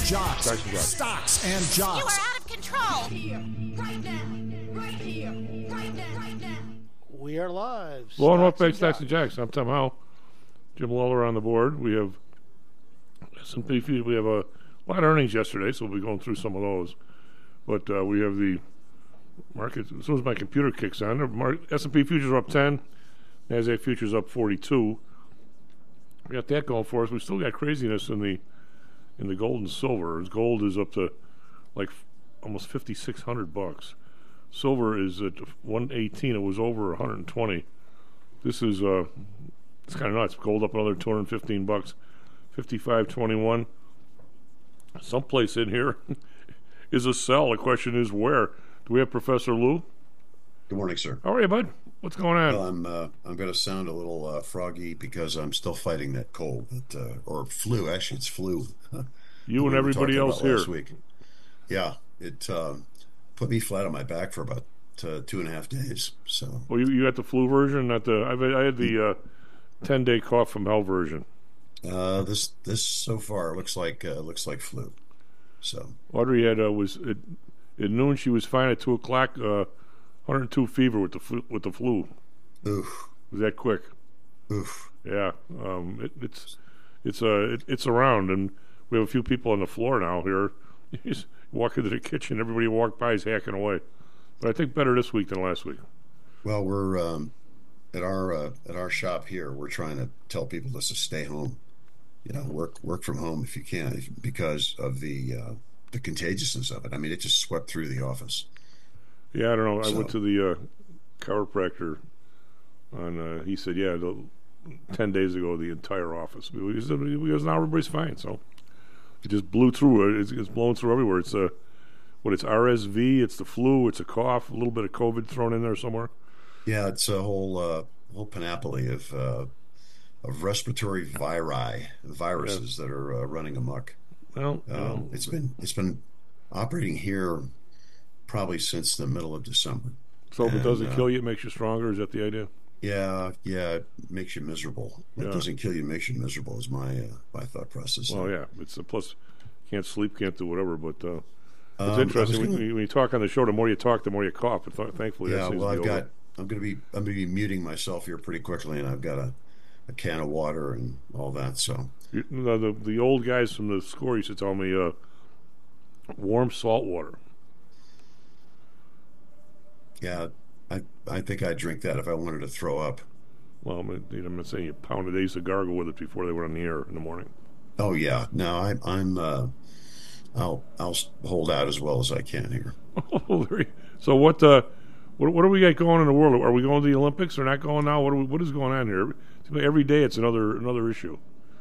jocks. Stocks and jocks. Stocks and You jocks. are out of control. Here, right now, right here, right now, right now. We are live. Hello and welcome back to Stocks Stocks and Jocks. I'm Tom Howell. Jim Lawler on the board. We have S&P. We have a lot of earnings yesterday, so we'll be going through some of those. But we have the market. As soon as my computer kicks on, S&P futures are up 10. NASDAQ futures up 42. We got that going for us. We still got craziness in the gold and silver. Gold is up to like almost $5,600. Silver is at 118. It was over 120. This is it's kind of nuts. Gold up another $215. 55.21. Someplace in here is a sell. The question is where. Do we have Professor Lou? Good morning, sir. How are you, bud? What's going on? Well, I'm going to sound a little froggy because I'm still fighting that cold, or flu. Actually, it's flu. You and everybody else here. Last week. Yeah, it put me flat on my back for about 2.5 days. So. Well, you got the flu version, not the. I had the 10-day cough from hell version. This so far looks like flu. So. Audrey had was at noon. She was fine at 2:00. 102 fever with the flu. Oof. Was that quick? Oof. Yeah. It's around, and we have a few people on the floor now here. You just walk into the kitchen, everybody walk by is hacking away. But I think better this week than last week. Well, we're at our shop here. We're trying to tell people to stay home. You know, work from home if you can, because of the contagiousness of it. I mean, it just swept through the office. Yeah, I don't know. I went to the chiropractor, and he said, 10 days ago, the entire office. Because now everybody's fine, so it just blew through. It's blown through everywhere. It's it's RSV, it's the flu, it's a cough, a little bit of COVID thrown in there somewhere. Yeah, it's a whole panoply of respiratory viruses that are running amok. Well, it's been operating here probably since the middle of December. So if it doesn't kill you, it makes you stronger? Is that the idea? Yeah, it makes you miserable. If it doesn't kill you, it makes you miserable is my thought process. Well, yeah. It's a plus. Can't sleep, can't do whatever, but it's interesting. When you talk on the show, the more you talk, the more you cough. But thankfully, that seems to be over. I'm going to be muting myself here pretty quickly, and I've got a can of water and all that. So the old guys from the score used to tell me warm salt water. Yeah, I think I'd drink that if I wanted to throw up. Well, I'm not saying you pounded. They used to gargle with it before they went on the air in the morning. Oh yeah, no, I'll hold out as well as I can here. So what do we got going in the world? Are we going to the Olympics or not going now? What is going on here? Every day it's another issue.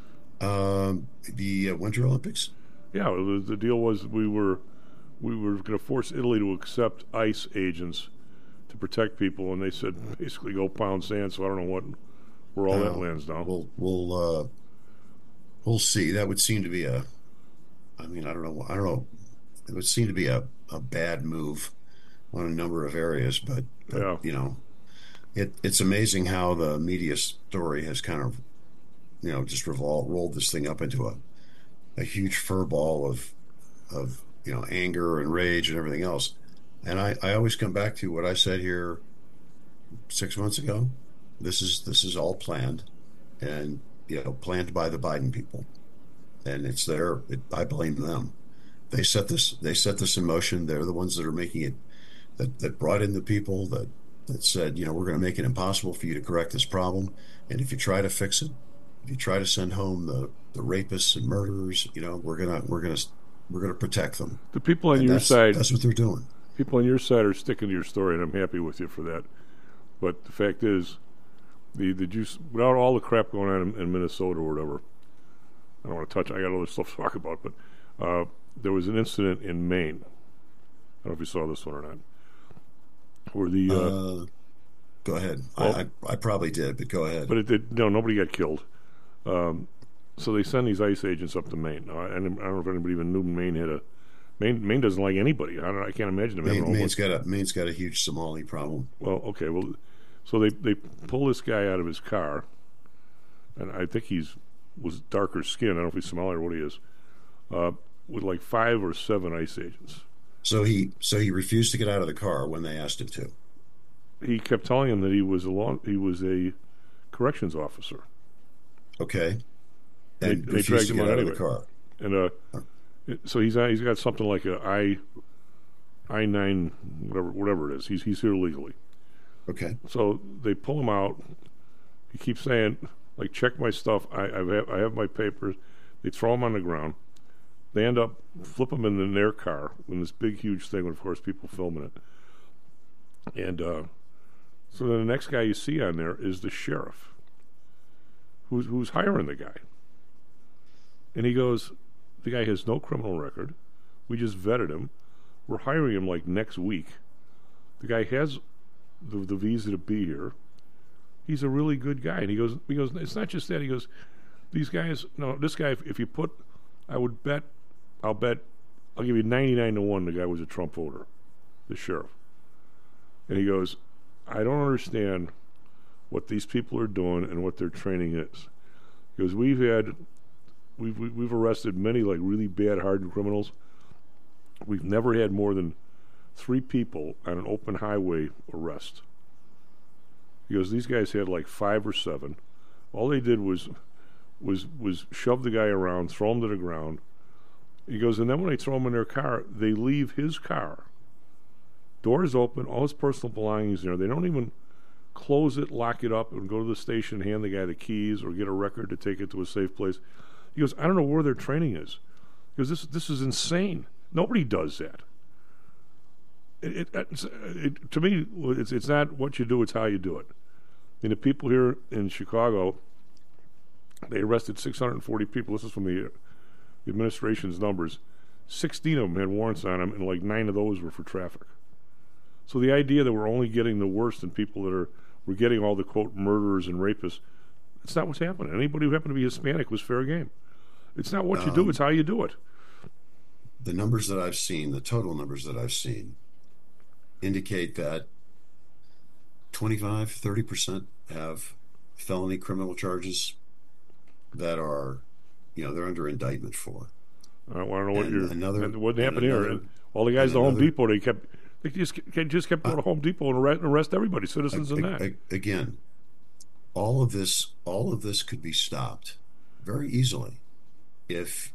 The Winter Olympics. Yeah, the deal was we were going to force Italy to accept ICE agents to protect people, and they said basically go pound sand. So I don't know where all that lands now. We'll see. That would seem to be I don't know. It would seem to be a bad move on a number of areas, but you know, it's amazing how the media story has kind of, just rolled this thing up into a huge furball of anger and rage and everything else. And I always come back to what I said here 6 months ago. This is all planned, and planned by the Biden people, and it's I blame them. They set this in motion. They're the ones that are making it, that brought in the people that said, we're going to make it impossible for you to correct this problem, and if you try to fix it, if you try to send home the rapists and murderers, we're gonna protect them. The people on your side, that's what they're doing. People on your side are sticking to your story, and I'm happy with you for that. But the fact is, the juice, without all the crap going on in Minnesota or whatever, I don't want to touch. I got other stuff to talk about, but there was an incident in Maine. I don't know if you saw this one or not. Where the go ahead. Well, I probably did, but go ahead. But nobody got killed. So they send these ICE agents up to Maine. Now, I don't know if anybody even knew Maine had a. Maine doesn't like anybody. I can't imagine them having Maine's got a huge Somali problem. Well, okay. Well, so they pull this guy out of his car, and I think was darker skin. I don't know if he's Somali or what he is. with like 5 or 7 ICE agents. So he refused to get out of the car when they asked him to. He kept telling him that he was a corrections officer. Okay. And they refused dragged to him get out out anyway. of the car. And so he's got something like a I-9 whatever it is. He's here legally. Okay. So they pull him out. He keeps saying, like, check my stuff. I have my papers. They throw him on the ground. They end up flip him in their car in this big, huge thing with, of course, people filming it. And so then the next guy you see on there is the sheriff who's hiring the guy. And he goes, the guy has no criminal record. We just vetted him. We're hiring him like next week. The guy has the visa to be here. He's a really good guy. And he goes, it's not just that. He goes, these guys, no, this guy, if you put, I'll give you 99-1 the guy was a Trump voter, the sheriff. And he goes, I don't understand what these people are doing and what their training is. He goes, we've arrested many like really bad hardened criminals. We've never had more than 3 people on an open highway arrest. He goes, these guys had like 5 or 7. All they did was shove the guy around, throw him to the ground. He goes, and then when they throw him in their car, they leave his car. Doors open, all his personal belongings there. They don't even close it, lock it up, and go to the station, hand the guy the keys, or get a record to take it to a safe place. He goes, I don't know where their training is. He goes, this is insane. Nobody does that. To me, it's not what you do, it's how you do it. And the people here in Chicago, they arrested 640 people. This is from the administration's numbers. 16 of them had warrants on them, and like 9 of those were for traffic. So the idea that we're only getting the worst in people we're getting all the, quote, murderers and rapists, it's not what's happening. Anybody who happened to be Hispanic was fair game. It's not what you do, it's how you do it. The numbers that I've seen, the total numbers that I've seen, indicate that 25-30% have felony criminal charges that are, they're under indictment for. I want to know what happened here. And all the guys at Home Depot, they just kept going to Home Depot and arrest everybody, citizens and that. Again, all of this could be stopped very easily if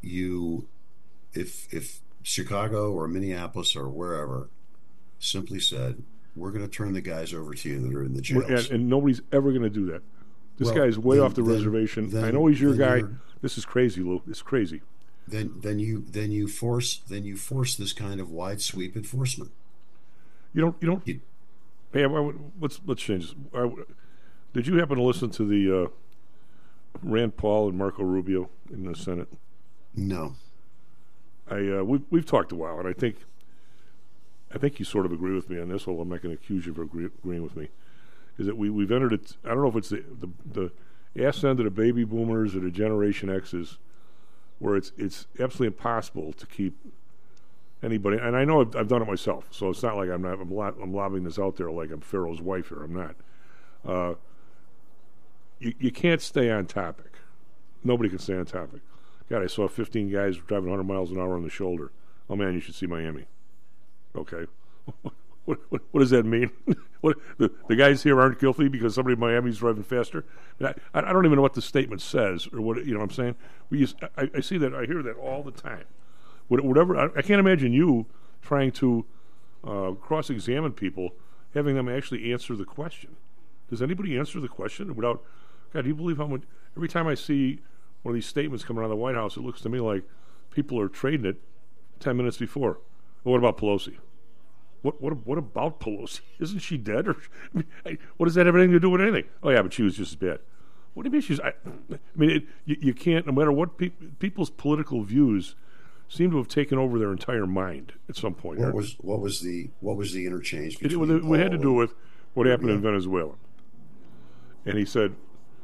Chicago or Minneapolis or wherever simply said, we're going to turn the guys over to you that are in the jails. And nobody's ever going to do that. This guy's way off the reservation. I know he's your guy. This is crazy, Lou. It's crazy. Then you force this kind of wide sweep enforcement. You don't. Hey, let's change this. Did you happen to listen to the Rand Paul and Marco Rubio in the Senate? No. We've talked a while, and I think you sort of agree with me on this. Although I'm not going to accuse you of agreeing with me. Is that we've entered it? I don't know if it's the ass end of the baby boomers or the Generation X's, where it's absolutely impossible to keep anybody. And I know I've done it myself, so it's not like I'm lobbing this out there like I'm Pharaoh's wife here. I'm not. You can't stay on topic. Nobody can stay on topic. God, I saw 15 guys driving 100 miles an hour on the shoulder. Oh man, you should see Miami. Okay. What does that mean? The guys here aren't guilty because somebody in Miami's driving faster? I don't even know what the statement says or what, you know what I'm saying? I see that, I hear that all the time. Whatever, I can't imagine you trying to cross-examine people, having them actually answer the question. Does anybody answer the question without, God, do you believe how much, every time I see one of these statements coming out of the White House, it looks to me like people are trading it 10 minutes before. Well, what about Pelosi? What about Pelosi? Isn't she dead? Or what does that have anything to do with anything? Oh yeah, but she was just as bad. What do you mean she's? I mean, you can't. No matter what people's political views seem to have taken over their entire mind at some point. What was the interchange between? We had to do with what happened in Venezuela. And he said,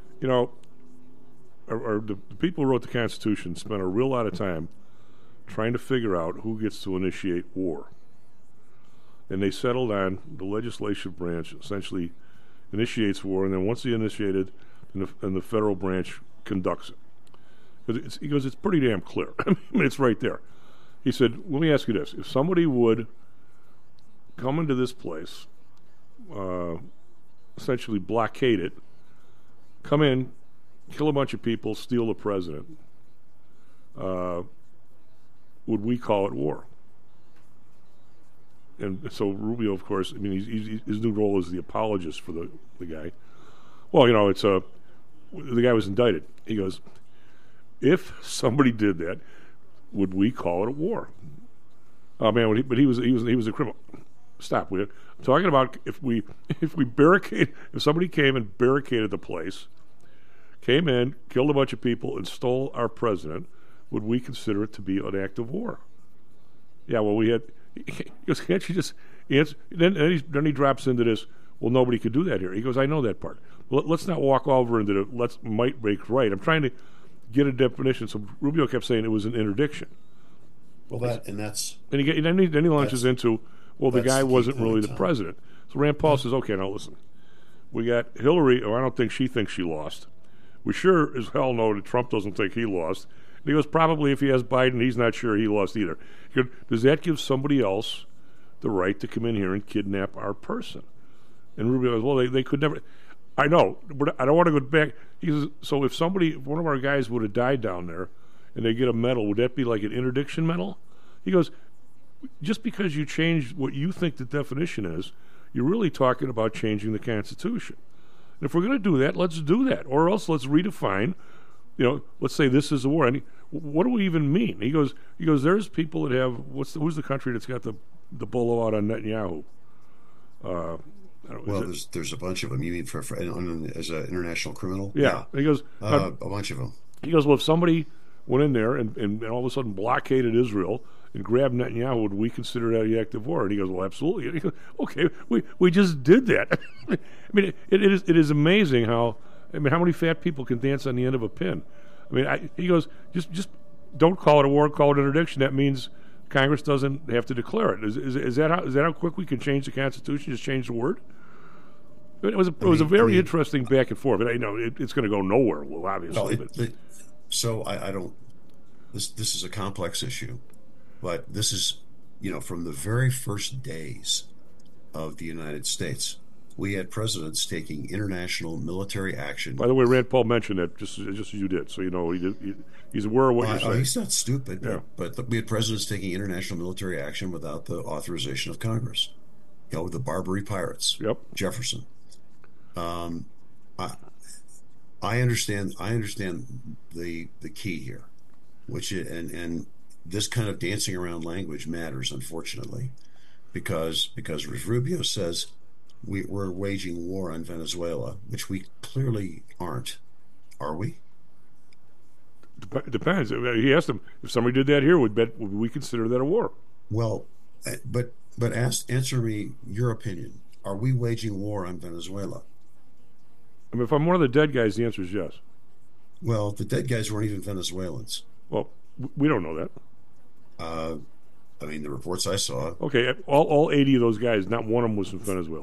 the people who wrote the Constitution spent a real lot of time trying to figure out who gets to initiate war. And they settled on the legislative branch essentially initiates war, and then once they initiated, and the federal branch conducts it. Because it's pretty damn clear. I mean, it's right there. He said, let me ask you this. If somebody would come into this place, essentially blockade it, come in, kill a bunch of people, steal the president, would we call it war? And so Rubio, of course, I mean, his new role is the apologist for the guy. Well, the guy was indicted. He goes, if somebody did that, would we call it a war? Oh man, but he was a criminal. Stop. I'm talking about if somebody came and barricaded the place, came in, killed a bunch of people, and stole our president, would we consider it to be an act of war? Yeah. Well, we had. He goes, can't you just answer? Then he drops into this. Well, nobody could do that here. He goes, I know that part. Well, let's not walk over into the might make right. I'm trying to get a definition. So Rubio kept saying it was an interdiction. Well, that's then he launches into, well, the guy wasn't really the president. So Rand Paul says, okay, now listen, we got Hillary. Oh, I don't think she thinks she lost. We sure as hell know that Trump doesn't think he lost. And he goes, probably if he has Biden, he's not sure he lost either. He goes, does that give somebody else the right to come in here and kidnap our person? And Rubio goes, well, they could never. I know, but I don't want to go back. He says, so if one of our guys would have died down there and they get a medal, would that be like an interdiction medal? He goes, just because you changed what you think the definition is, you're really talking about changing the Constitution. And if we're going to do that, let's do that. Or else let's redefine, let's say this is a war. And what do we even mean? He goes, there's people that have, who's the country that's got the bolo out on Netanyahu? There's a bunch of them. You mean as an international criminal? Yeah. He goes, a bunch of them. He goes, well, if somebody went in there and all of a sudden blockaded Israel and grabbed Netanyahu, would we consider that an act of war? And he goes, well, absolutely. And he goes, okay, we just did that. I mean, it is amazing how many fat people can dance on the end of a pin. I mean, he goes, just don't call it a war, call it interdiction. That means Congress doesn't have to declare it. Is that how quick we can change the Constitution? Just change the word? It was a very interesting back and forth. But I know it's going to go nowhere. Well, obviously. So I don't. This is a complex issue, but this is from the very first days of the United States, we had presidents taking international military action. By the way, Rand Paul mentioned that just as you did, so he's aware of what you're saying. He's not stupid, but we had presidents taking international military action without the authorization of Congress. The Barbary Pirates. Yep. Jefferson. I understand the key here, which and this kind of dancing around language matters, unfortunately, because Rubio says we're waging war on Venezuela, which we clearly aren't. Are we? Depends. He asked him if somebody did that here, would we consider that a war? Well, but answer me your opinion. Are we waging war on Venezuela? I mean, if I'm one of the dead guys, the answer is yes. Well, the dead guys weren't even Venezuelans. Well, we don't know that. I mean, the reports I saw. Okay, all 80 of those guys, not one of them was from Venezuela.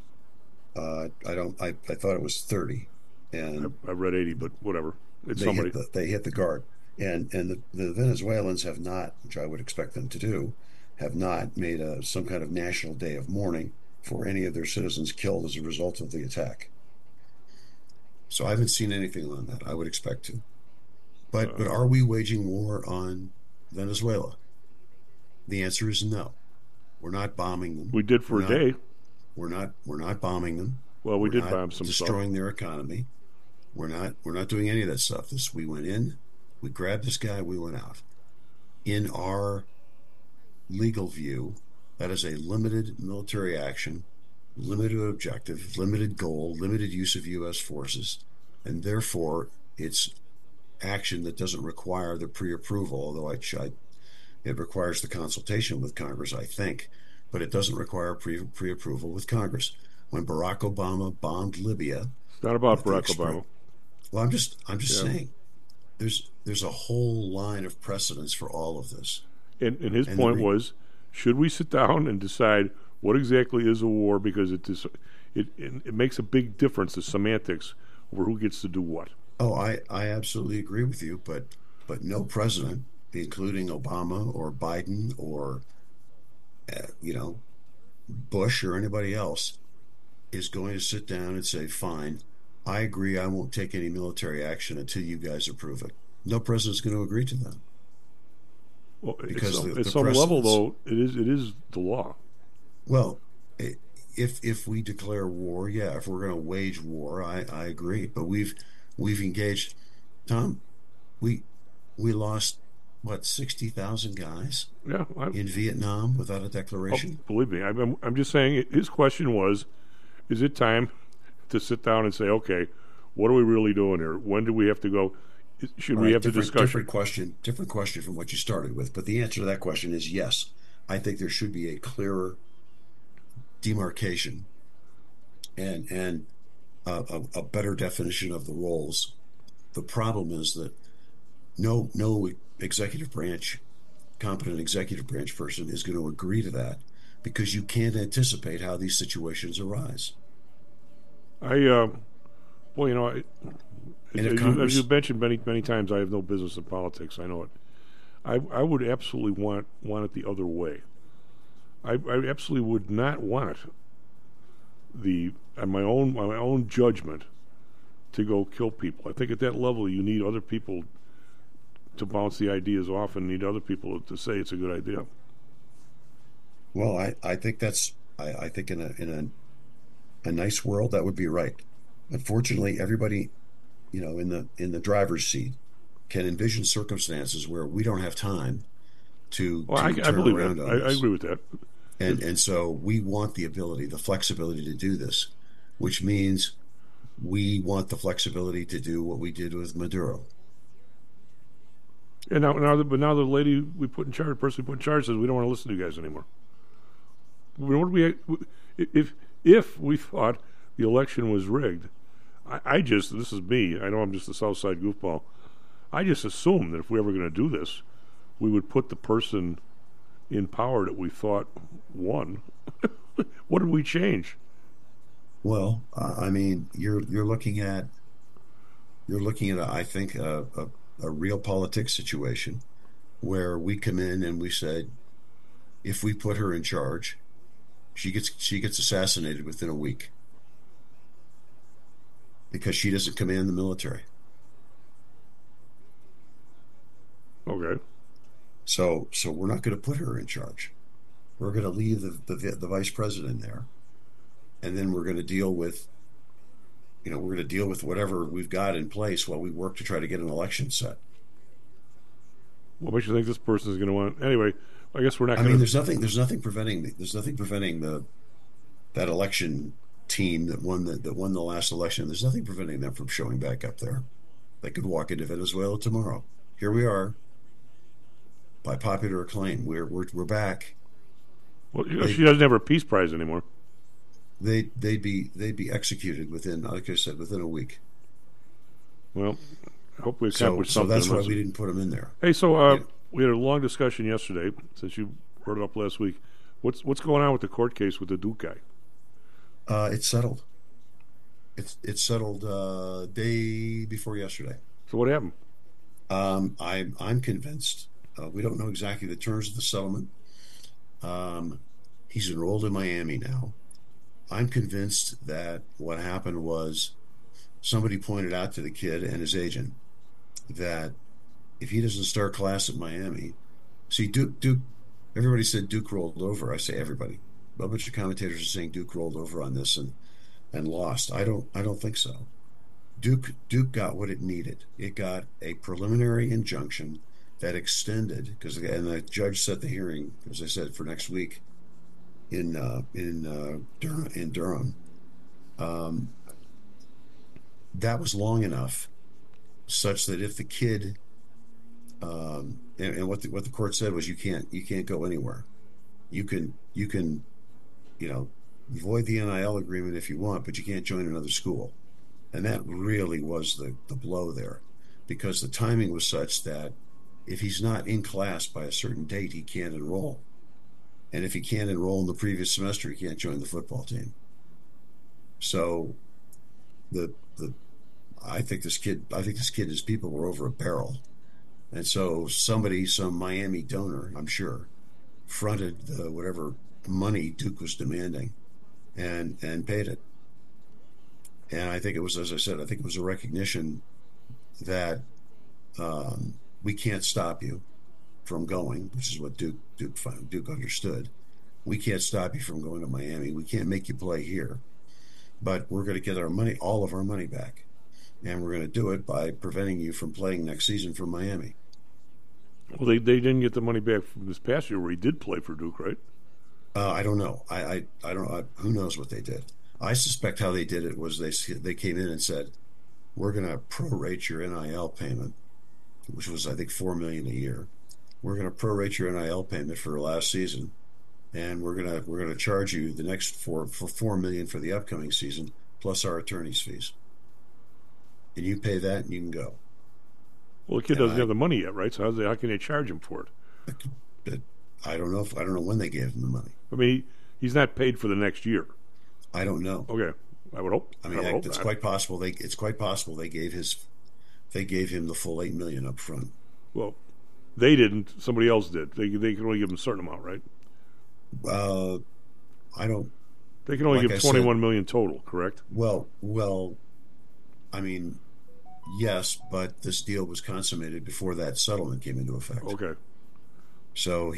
I thought it was 30, and I read 80, but whatever. It's somebody. They hit the guard, and the Venezuelans have not, which I would expect them to do, have not made some kind of national day of mourning for any of their citizens killed as a result of the attack. So I haven't seen anything on that. I would expect to. But are we waging war on Venezuela? The answer is no. We're not bombing them. We did for a day. We're not bombing them. Well, we did bomb some destroying their economy. We're not doing any of that stuff. We went in, we grabbed this guy, we went out. In our legal view, that is a limited military action, limited objective, limited goal, limited use of U.S. forces, and therefore it's action that doesn't require the pre-approval, although it requires the consultation with Congress, I think, but it doesn't require pre-approval with Congress. When Barack Obama bombed Libya, it's not about Barack Obama. Well, I'm just saying, there's a whole line of precedence for all of this. And his point was, should we sit down and decide what exactly is a war, because it makes a big difference, the semantics over who gets to do what. Oh, I absolutely agree with you, but no president including Obama or Biden or, you know, Bush or anybody else, is going to sit down and say, fine, I agree, I won't take any military action until you guys approve it. No president's going to agree to that. Well, Because at some level, though, it is the law. Well, if we declare war, yeah, if we're going to wage war, I agree. But we've engaged, Tom. We lost what 60,000 guys Yeah, in Vietnam without a declaration. believe me. I'm just saying. His question was, is it time to sit down and say, okay, what are we really doing here? When do we have to go? Should we have the discussion? Different question from what you started with. But the answer to that question is yes. I think there should be a clearer demarcation and a better definition of the roles. The problem is that no competent executive branch person is going to agree to that because you can't anticipate how these situations arise. Well, you know, as you mentioned many times, I have no business in politics. I know it. I would absolutely want it the other way. I absolutely would not want my own judgment to go kill people. I think at that level you need other people to bounce the ideas off, and need other people to say it's a good idea. Well, I think I think in a nice world that would be right. Unfortunately, everybody, you know, in the driver's seat can envision circumstances where we don't have time to I turn believe around that. on this. I agree with that. And so we want the ability, the flexibility to do this, which means we want the flexibility to do what we did with Maduro. And now the lady we put in charge, the person we put in charge, says we don't want to listen to you guys anymore. If we thought the election was rigged, this is me. I know I'm just a South Side goofball. I just assumed that if we were going to do this, we would put the person in power that we thought won. What did we change? Well, I mean, you're looking at I think a real politics situation where we come in and we said, if we put her in charge, she gets assassinated within a week because she doesn't command the military. Okay. So we're not going to put her in charge. We're going to leave the vice president there, and then we're going to deal with, whatever we've got in place while we work to try to get an election set. What makes you think this person is going to want? Anyway, I guess we're not. I mean, there's nothing preventing that election team that won the last election. There's nothing preventing them from showing back up there. They could walk into Venezuela tomorrow. Here we are. By popular acclaim, we're back. Well, she doesn't have her Peace Prize anymore. They'd be executed within, like I said, within a week. Well, I hope we accomplished something. So that's why we didn't put them in there. Hey, we had a long discussion yesterday. Since you brought it up last week, what's going on with the court case with the Duke guy? It's settled. It's settled day before yesterday. So what happened? I'm convinced. We don't know exactly the terms of the settlement. He's enrolled in Miami now. I'm convinced that what happened was somebody pointed out to the kid and his agent that if he doesn't start class at Miami, see Duke, everybody said Duke rolled over. I say everybody. A bunch of commentators are saying Duke rolled over on this and lost. I don't think so. Duke got what it needed. It got a preliminary injunction that extended and the judge set the hearing, as I said, for next week in Durham. That was long enough, such that if the kid and what the court said was you can't go anywhere. You can void the NIL agreement if you want, but you can't join another school. And that really was the blow there, because the timing was such that if he's not in class by a certain date, he can't enroll. And if he can't enroll in the previous semester, he can't join the football team. So I think this kid, his people were over a barrel. And so somebody, some Miami donor, I'm sure, fronted whatever money Duke was demanding and paid it. And I think it was, as I said, I think it was a recognition that we can't stop you from going, which is what Duke understood. We can't stop you from going to Miami. We can't make you play here, but we're going to get our money, all of our money back, and we're going to do it by preventing you from playing next season for Miami. Well, they didn't get the money back from this past year where he did play for Duke, right? I don't know. I don't know. Who knows what they did? I suspect how they did it was they came in and said, we're going to prorate your NIL payment, which was I think $4 million a year. We're going to prorate your NIL payment for last season, and we're going to charge you the next $4 million for the upcoming season plus our attorney's fees. And you pay that, and you can go. Well, the kid doesn't have the money yet, right? So how can they charge him for it? I don't know when they gave him the money. I mean, he's not paid for the next year. I don't know. Okay, I would hope. I mean, it's quite possible. It's quite possible they gave him the full $8 million up front. Well, they didn't. Somebody else did. They can only give him a certain amount, right? I don't. They can only give $21 million total, correct? Well. I mean, yes, but this deal was consummated before that settlement came into effect. Okay. So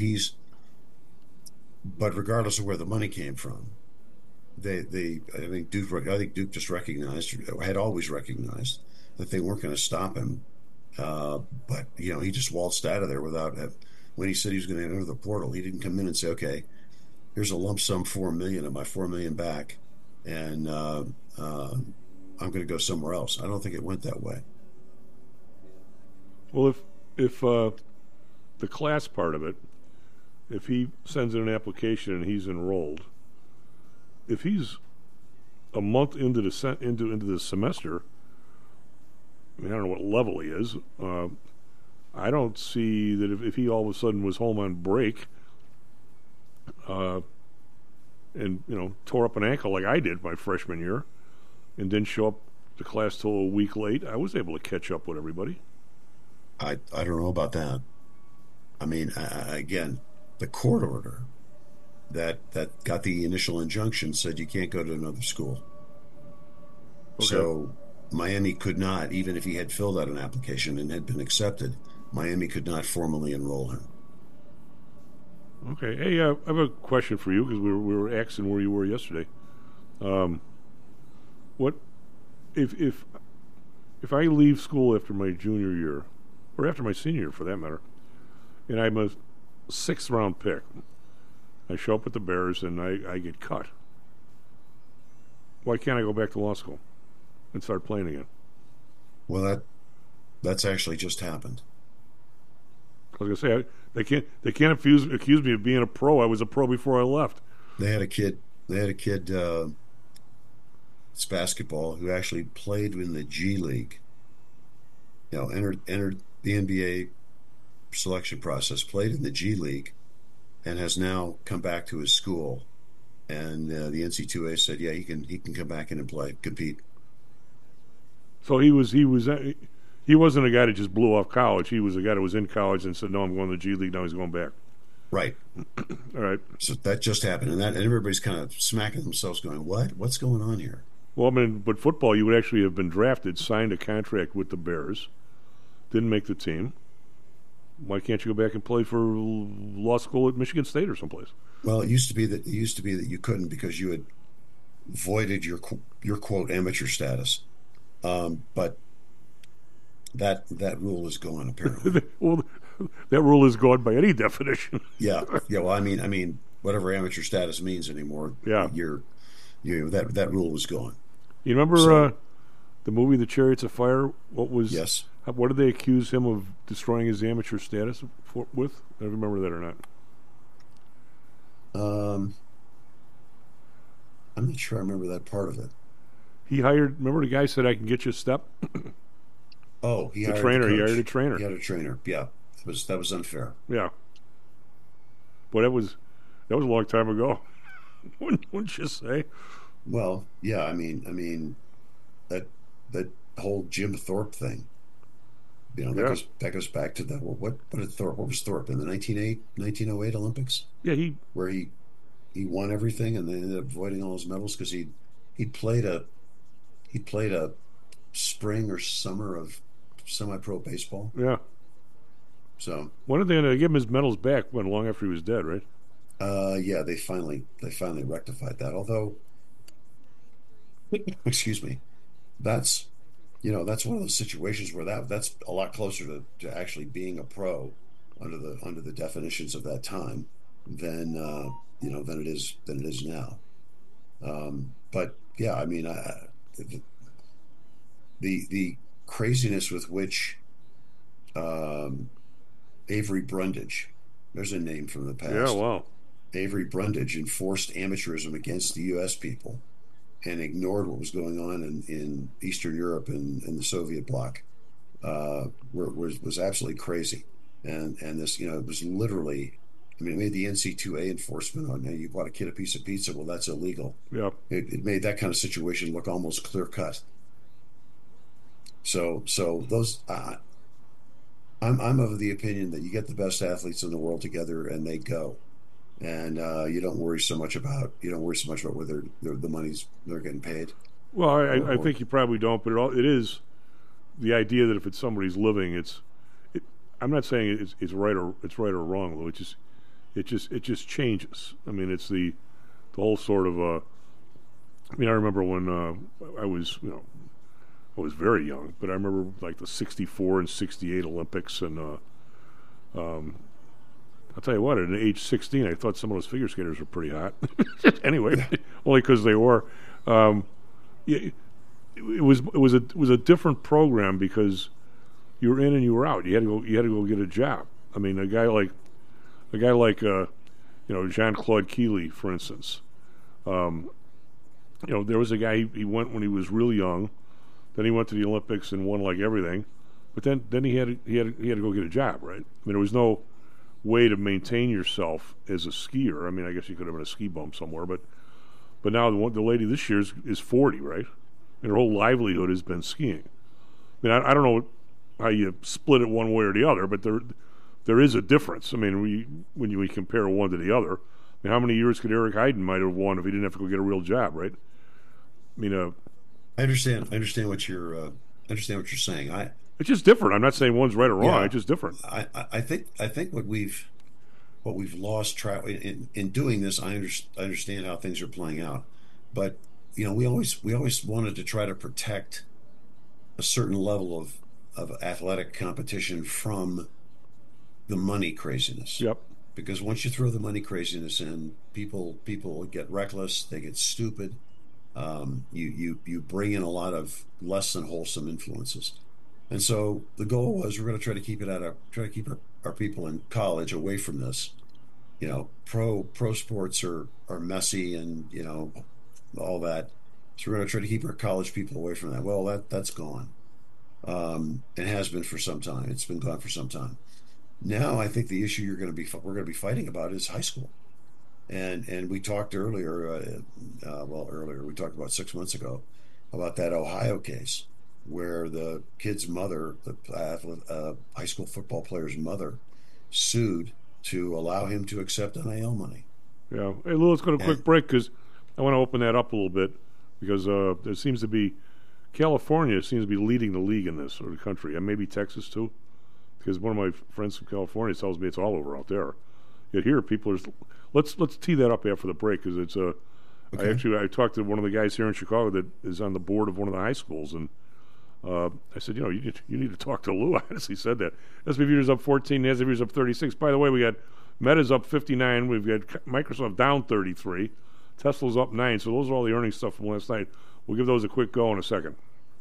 but regardless of where the money came from, I think Duke just recognized, had always recognized, that they weren't going to stop him. But he just waltzed out of there when he said he was going to enter the portal. He didn't come in and say, okay, here's a lump sum $4 million of my $4 million back, and I'm going to go somewhere else. I don't think it went that way. Well, if the class part of it, if he sends in an application and he's enrolled, if he's a month into the semester, I mean, I don't know what level he is. I don't see that if he all of a sudden was home on break, and tore up an ankle like I did my freshman year, and didn't show up to class till a week late, I was able to catch up with everybody. I don't know about that. I mean, again, the court order that got the initial injunction said you can't go to another school. Okay. So Miami could not, even if he had filled out an application and had been accepted, Miami could not formally enroll him. Okay. Hey, I have a question for you because we were asking where you were yesterday. What if I leave school after my junior year, or after my senior year for that matter, and I'm a 6th round pick, I show up with the Bears and I get cut. Why can't I go back to law school and start playing again? Well, that's actually just happened. I was gonna say they can't accuse me of being a pro. I was a pro before I left. They had a kid. It's basketball who actually played in the G League. Entered the NBA selection process, played in the G League, and has now come back to his school. And the NC2A said, yeah, he can come back in and compete. So he wasn't a guy that just blew off college. He was a guy that was in college and said, no, I'm going to the G League. Now he's going back. Right. All right. So that just happened, and everybody's kind of smacking themselves, going, "What? What's going on here?" Well, I mean, but football, you would actually have been drafted, signed a contract with the Bears, didn't make the team. Why can't you go back and play for law school at Michigan State or someplace? Well, it used to be that you couldn't because you had voided your quote amateur status, but that rule is gone apparently. Well, that rule is gone by any definition. Yeah. Well, I mean, whatever amateur status means anymore. Yeah. That rule is gone. You remember the movie The Chariots of Fire? Yes. What did they accuse him of destroying his amateur status with? I don't remember that or not. I'm not sure I remember that part of it. Remember the guy said, I can get you a step? Oh, he hired a trainer. He hired a trainer. He had a trainer. Yeah, that was unfair. Yeah, but that was a long time ago. Wouldn't you say? Well, yeah. I mean that whole Jim Thorpe thing You know, that goes back to the what did Thorpe? What was Thorpe in the 1908 Olympics? Yeah, where he won everything and they ended up voiding all his medals because he played a spring or summer of semi-pro baseball. Yeah. So when did they give him his medals back? When long after he was dead, right? Yeah, they finally rectified that. Although, excuse me, that's that's one of those situations where that's a lot closer to actually being a pro under the definitions of that time than than it is now. But yeah, I mean, the craziness with which Avery Brundage, there's a name from the past. Yeah, wow. Avery Brundage enforced amateurism against the U.S. people and ignored what was going on in Eastern Europe and the Soviet bloc. Was absolutely crazy, and this it was literally. I mean, it made the NC2A enforcement on you bought a kid a piece of pizza. Well, that's illegal. Yeah, it made that kind of situation look almost clear cut. So those. I'm of the opinion that you get the best athletes in the world together and they go, and you don't worry so much about whether the money's they're getting paid. Well, I think you probably don't, but it is the idea that if it's somebody's living, I'm not saying it's right or wrong, though. It just changes. I mean, it's the whole sort of. I mean, I remember when I was I was very young, but I remember like the '64 and '68 Olympics, and I'll tell you what, at age 16, I thought some of those figure skaters were pretty hot. Anyway, only because they were. It was a different program because you were in and you were out. You had to go get a job. I mean, a guy like Jean-Claude Keely, for instance. There was a guy he went when he was really young. Then he went to the Olympics and won like everything, but then he had to go get a job, right? I mean, there was no way to maintain yourself as a skier. I mean, I guess you could have been a ski bum somewhere, but now the lady this year is 40, right? And her whole livelihood has been skiing. I mean, I don't know how you split it one way or the other, but there is a difference. I mean, when we compare one to the other, I mean, how many years could Eric Heiden might have won if he didn't have to go get a real job, right? I mean, I understand what you're saying. It's just different. I'm not saying one's right or wrong. Yeah, it's just different. I think what we've lost track in doing this. I understand how things are playing out, but we always wanted to try to protect a certain level of athletic competition from the money craziness. Yep. Because once you throw the money craziness in, people get reckless. They get stupid. You bring in a lot of less than wholesome influences, and so the goal was we're going to try to keep our people in college away from this. Pro sports are messy and all that, so we're going to try to keep our college people away from that. Well, that's gone. It has been for some time. It's been gone for some time. Now I think the issue we're going to be fighting about is high school. And we talked earlier, we talked about 6 months ago, about that Ohio case where the kid's mother, the high school football player's mother, sued to allow him to accept NIL money. Yeah. Hey, Lou, let's go to a quick break because I want to open that up a little bit because there seems to be California seems to be leading the league in this, or the country, and maybe Texas too, because one of my friends from California tells me it's all over out there. Yet here, people are. Let's tee that up after the break because it's a. Okay. I talked to one of the guys here in Chicago that is on the board of one of the high schools, and I said, you need to talk to Lou. I honestly said that. SPV's up 14, NASDAQ's up 36. By the way, we got Meta's up 59. We've got Microsoft down 33. Tesla's up 9. So those are all the earnings stuff from last night. We'll give those a quick go in a second.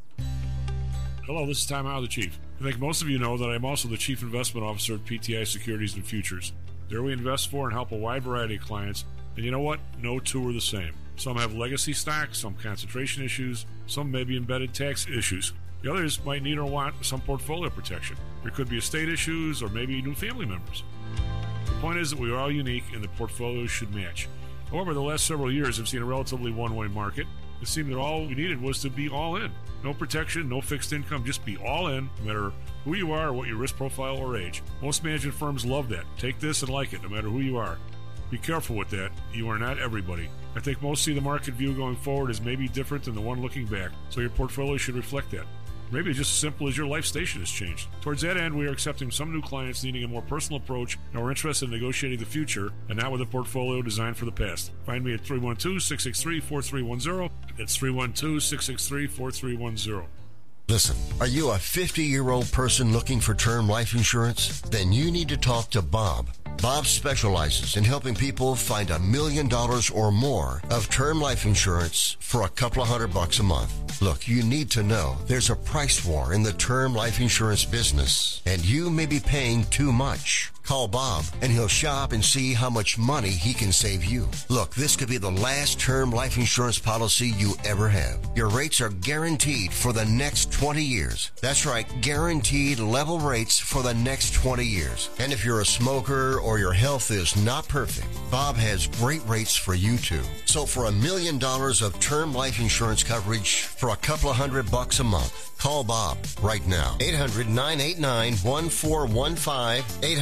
Hello, this is Tom Howe, the Chief. I think most of you know that I'm also the Chief Investment Officer at PTI Securities and Futures. There we invest for and help a wide variety of clients, and you know what? No two are the same. Some have legacy stocks, some concentration issues, some may be embedded tax issues. The others might need or want some portfolio protection. There could be estate issues or maybe new family members. The point is that we are all unique and the portfolios should match. However, the last several years have seen a relatively one-way market. It seemed that all we needed was to be all in. No protection, no fixed income, just be all in, no matter who you are or what your risk profile or age. Most management firms love that. Take this and like it, no matter who you are. Be careful with that. You are not everybody. I think most see the market view going forward as maybe different than the one looking back, so your portfolio should reflect that. Maybe it's just as simple as your life station has changed. Towards that end, we are accepting some new clients needing a more personal approach and are interested in negotiating the future and not with a portfolio designed for the past. Find me at 312-663-4310. That's 312-663-4310. Listen, are you a 50-year-old person looking for term life insurance? Then you need to talk to Bob. Bob specializes in helping people find $1 million or more of term life insurance for a couple of $100 a month. Look, you need to know there's a price war in the term life insurance business, and you may be paying too much. Call Bob, and he'll shop and see how much money he can save you. Look, this could be the last term life insurance policy you ever have. Your rates are guaranteed for the next 20 years. That's right, guaranteed level rates for the next 20 years. And if you're a smoker or your health is not perfect, Bob has great rates for you too. So for $1 million of term life insurance coverage for a couple of $100 a month, call Bob right now. 800-989-1415.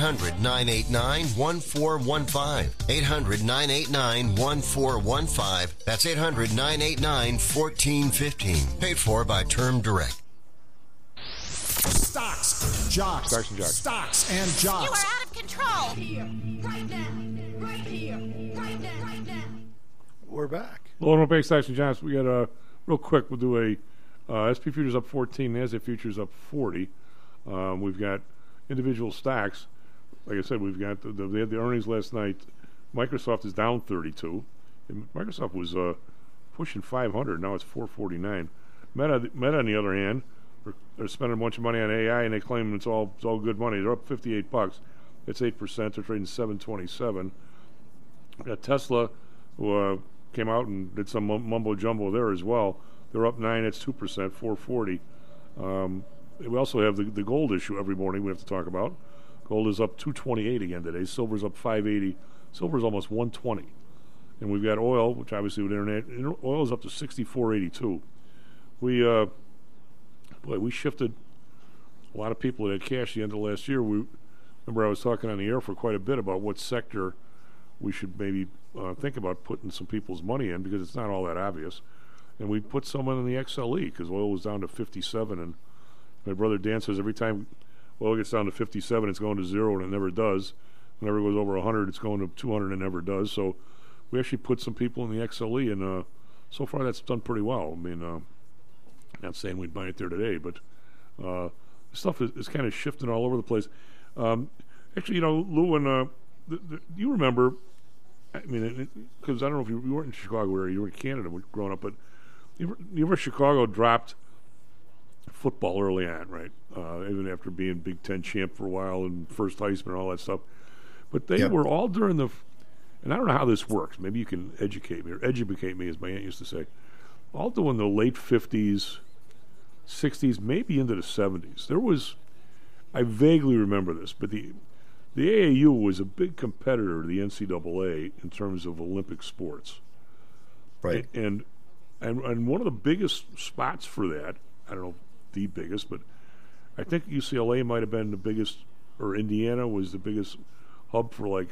800-989-1415. 800-989-1415. That's 800-989-1415. Paid for by Term Direct. Stocks, jocks, Stocks and jocks. Stocks and You jocks. are out of control. Here, right now, right here, right now, right now. We're back. Lone Bank Stocks and Jocks. We got a real quick. We'll do a SP futures up 14, NASDAQ futures up 40. We've got individual stocks. Like I said, we've got they had the earnings last night. Microsoft is down 32. And Microsoft was pushing 500. Now it's 449. Meta, on the other hand, they're spending a bunch of money on AI, and they claim it's all good money. They're up $58. It's 8%. They're trading 727. Got Tesla, who came out and did some mumbo jumbo there as well. They're up 9. It's 2%. 440. We also have the gold issue every morning we have to talk about. Gold is up 228 again today. Silver's up 580. Silver's almost 120. And we've got oil, which obviously with internet, oil is up to 64.82. We shifted a lot of people that had cash at the end of last year. Remember I was talking on the air for quite a bit about what sector we should maybe think about putting some people's money in, because it's not all that obvious. And we put someone in the XLE because oil was down to 57. And my brother Dan says every time oil gets down to 57, it's going to zero, and it never does. Whenever it goes over 100, it's going to 200, and it never does. So we actually put some people in the XLE, and so far that's done pretty well. I mean, not saying we'd buy it there today, but stuff is kind of shifting all over the place. Actually, Lou, and you remember, I mean, because I don't know if you weren't in Chicago area, you were in Canada growing up, but University of Chicago dropped football early on, right? Even after being Big Ten champ for a while and first Heisman and all that stuff. But they were all during and I don't know how this works. Maybe you can educate me, or educate me, as my aunt used to say. All during the late 50s, 60s, maybe into the 70s. I vaguely remember this, but the AAU was a big competitor to the NCAA in terms of Olympic sports. Right. And one of the biggest spots for that, I don't know the biggest, but I think UCLA might have been the biggest, or Indiana was the biggest hub for like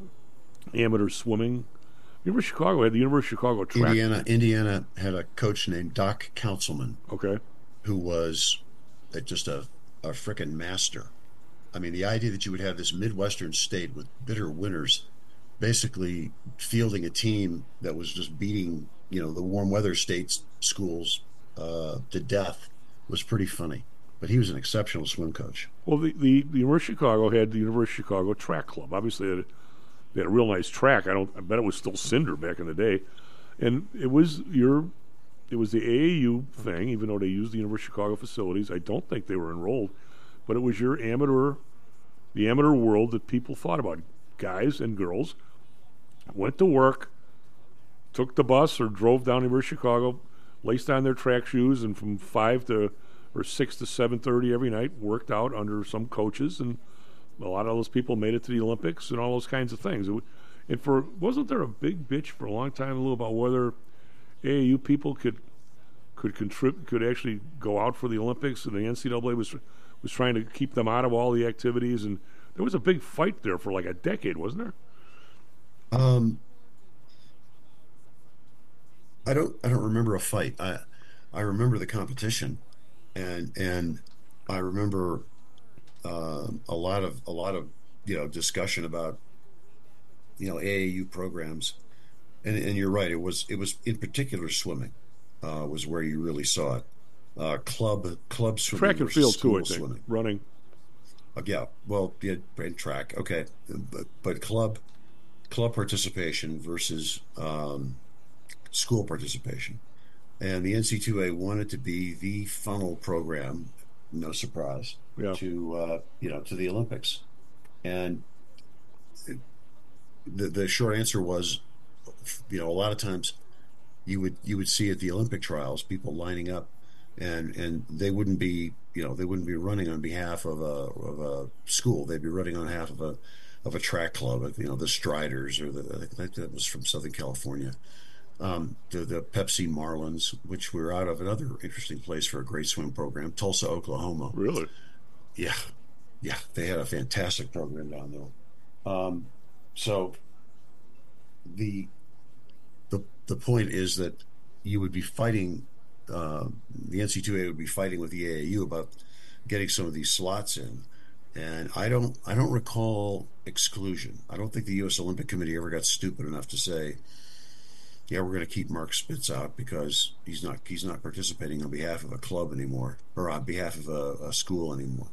amateur swimming. University of Chicago had the University of Chicago track. Indiana had a coach named Doc Councilman. Okay. Who was just a frickin' master. I mean, the idea that you would have this Midwestern state with bitter winners basically fielding a team that was just beating, the warm weather states schools to death was pretty funny. But he was an exceptional swim coach. Well, the University of Chicago had the University of Chicago Track Club. Obviously, they had a real nice track. I bet it was still cinder back in the day. And it was the AAU thing, even though they used the University of Chicago facilities. I don't think they were enrolled, but it was the amateur world that people thought about. Guys and girls went to work, took the bus or drove down to University of Chicago, laced on their track shoes, and from 6 to 7:30 every night worked out under some coaches, and a lot of those people made it to the Olympics and all those kinds of things. Wasn't there a big bitch for a long time, Lou, about whether AAU people could contribute, could actually go out for the Olympics, and the NCAA was trying to keep them out of all the activities, and there was a big fight there for like a decade, wasn't there? I don't remember a fight. I remember the competition, and I remember a lot of discussion about AAU programs, and you're right. It was in particular swimming was where you really saw it. Club swimming, track and field too. I think swimming. Running. Yeah, well, yeah, and track. Okay, but club participation versus school participation, and the NC2A wanted to be the funnel program. No surprise. Yeah. To to the Olympics, and the short answer was, a lot of times you would see at the Olympic trials people lining up, and they wouldn't be running on behalf of a school. They'd be running on behalf of a track club, the Striders, or I think that was from Southern California. The Pepsi Marlins, which were out of another interesting place for a great swim program, Tulsa, Oklahoma. Really? Yeah, they had a fantastic program down there. So the point is that you would be fighting. The NC2A would be fighting with the AAU about getting some of these slots in, and I don't recall exclusion. I don't think the U.S. Olympic Committee ever got stupid enough to say, yeah, we're going to keep Mark Spitz out because he's not participating on behalf of a club anymore, or on behalf of a school anymore.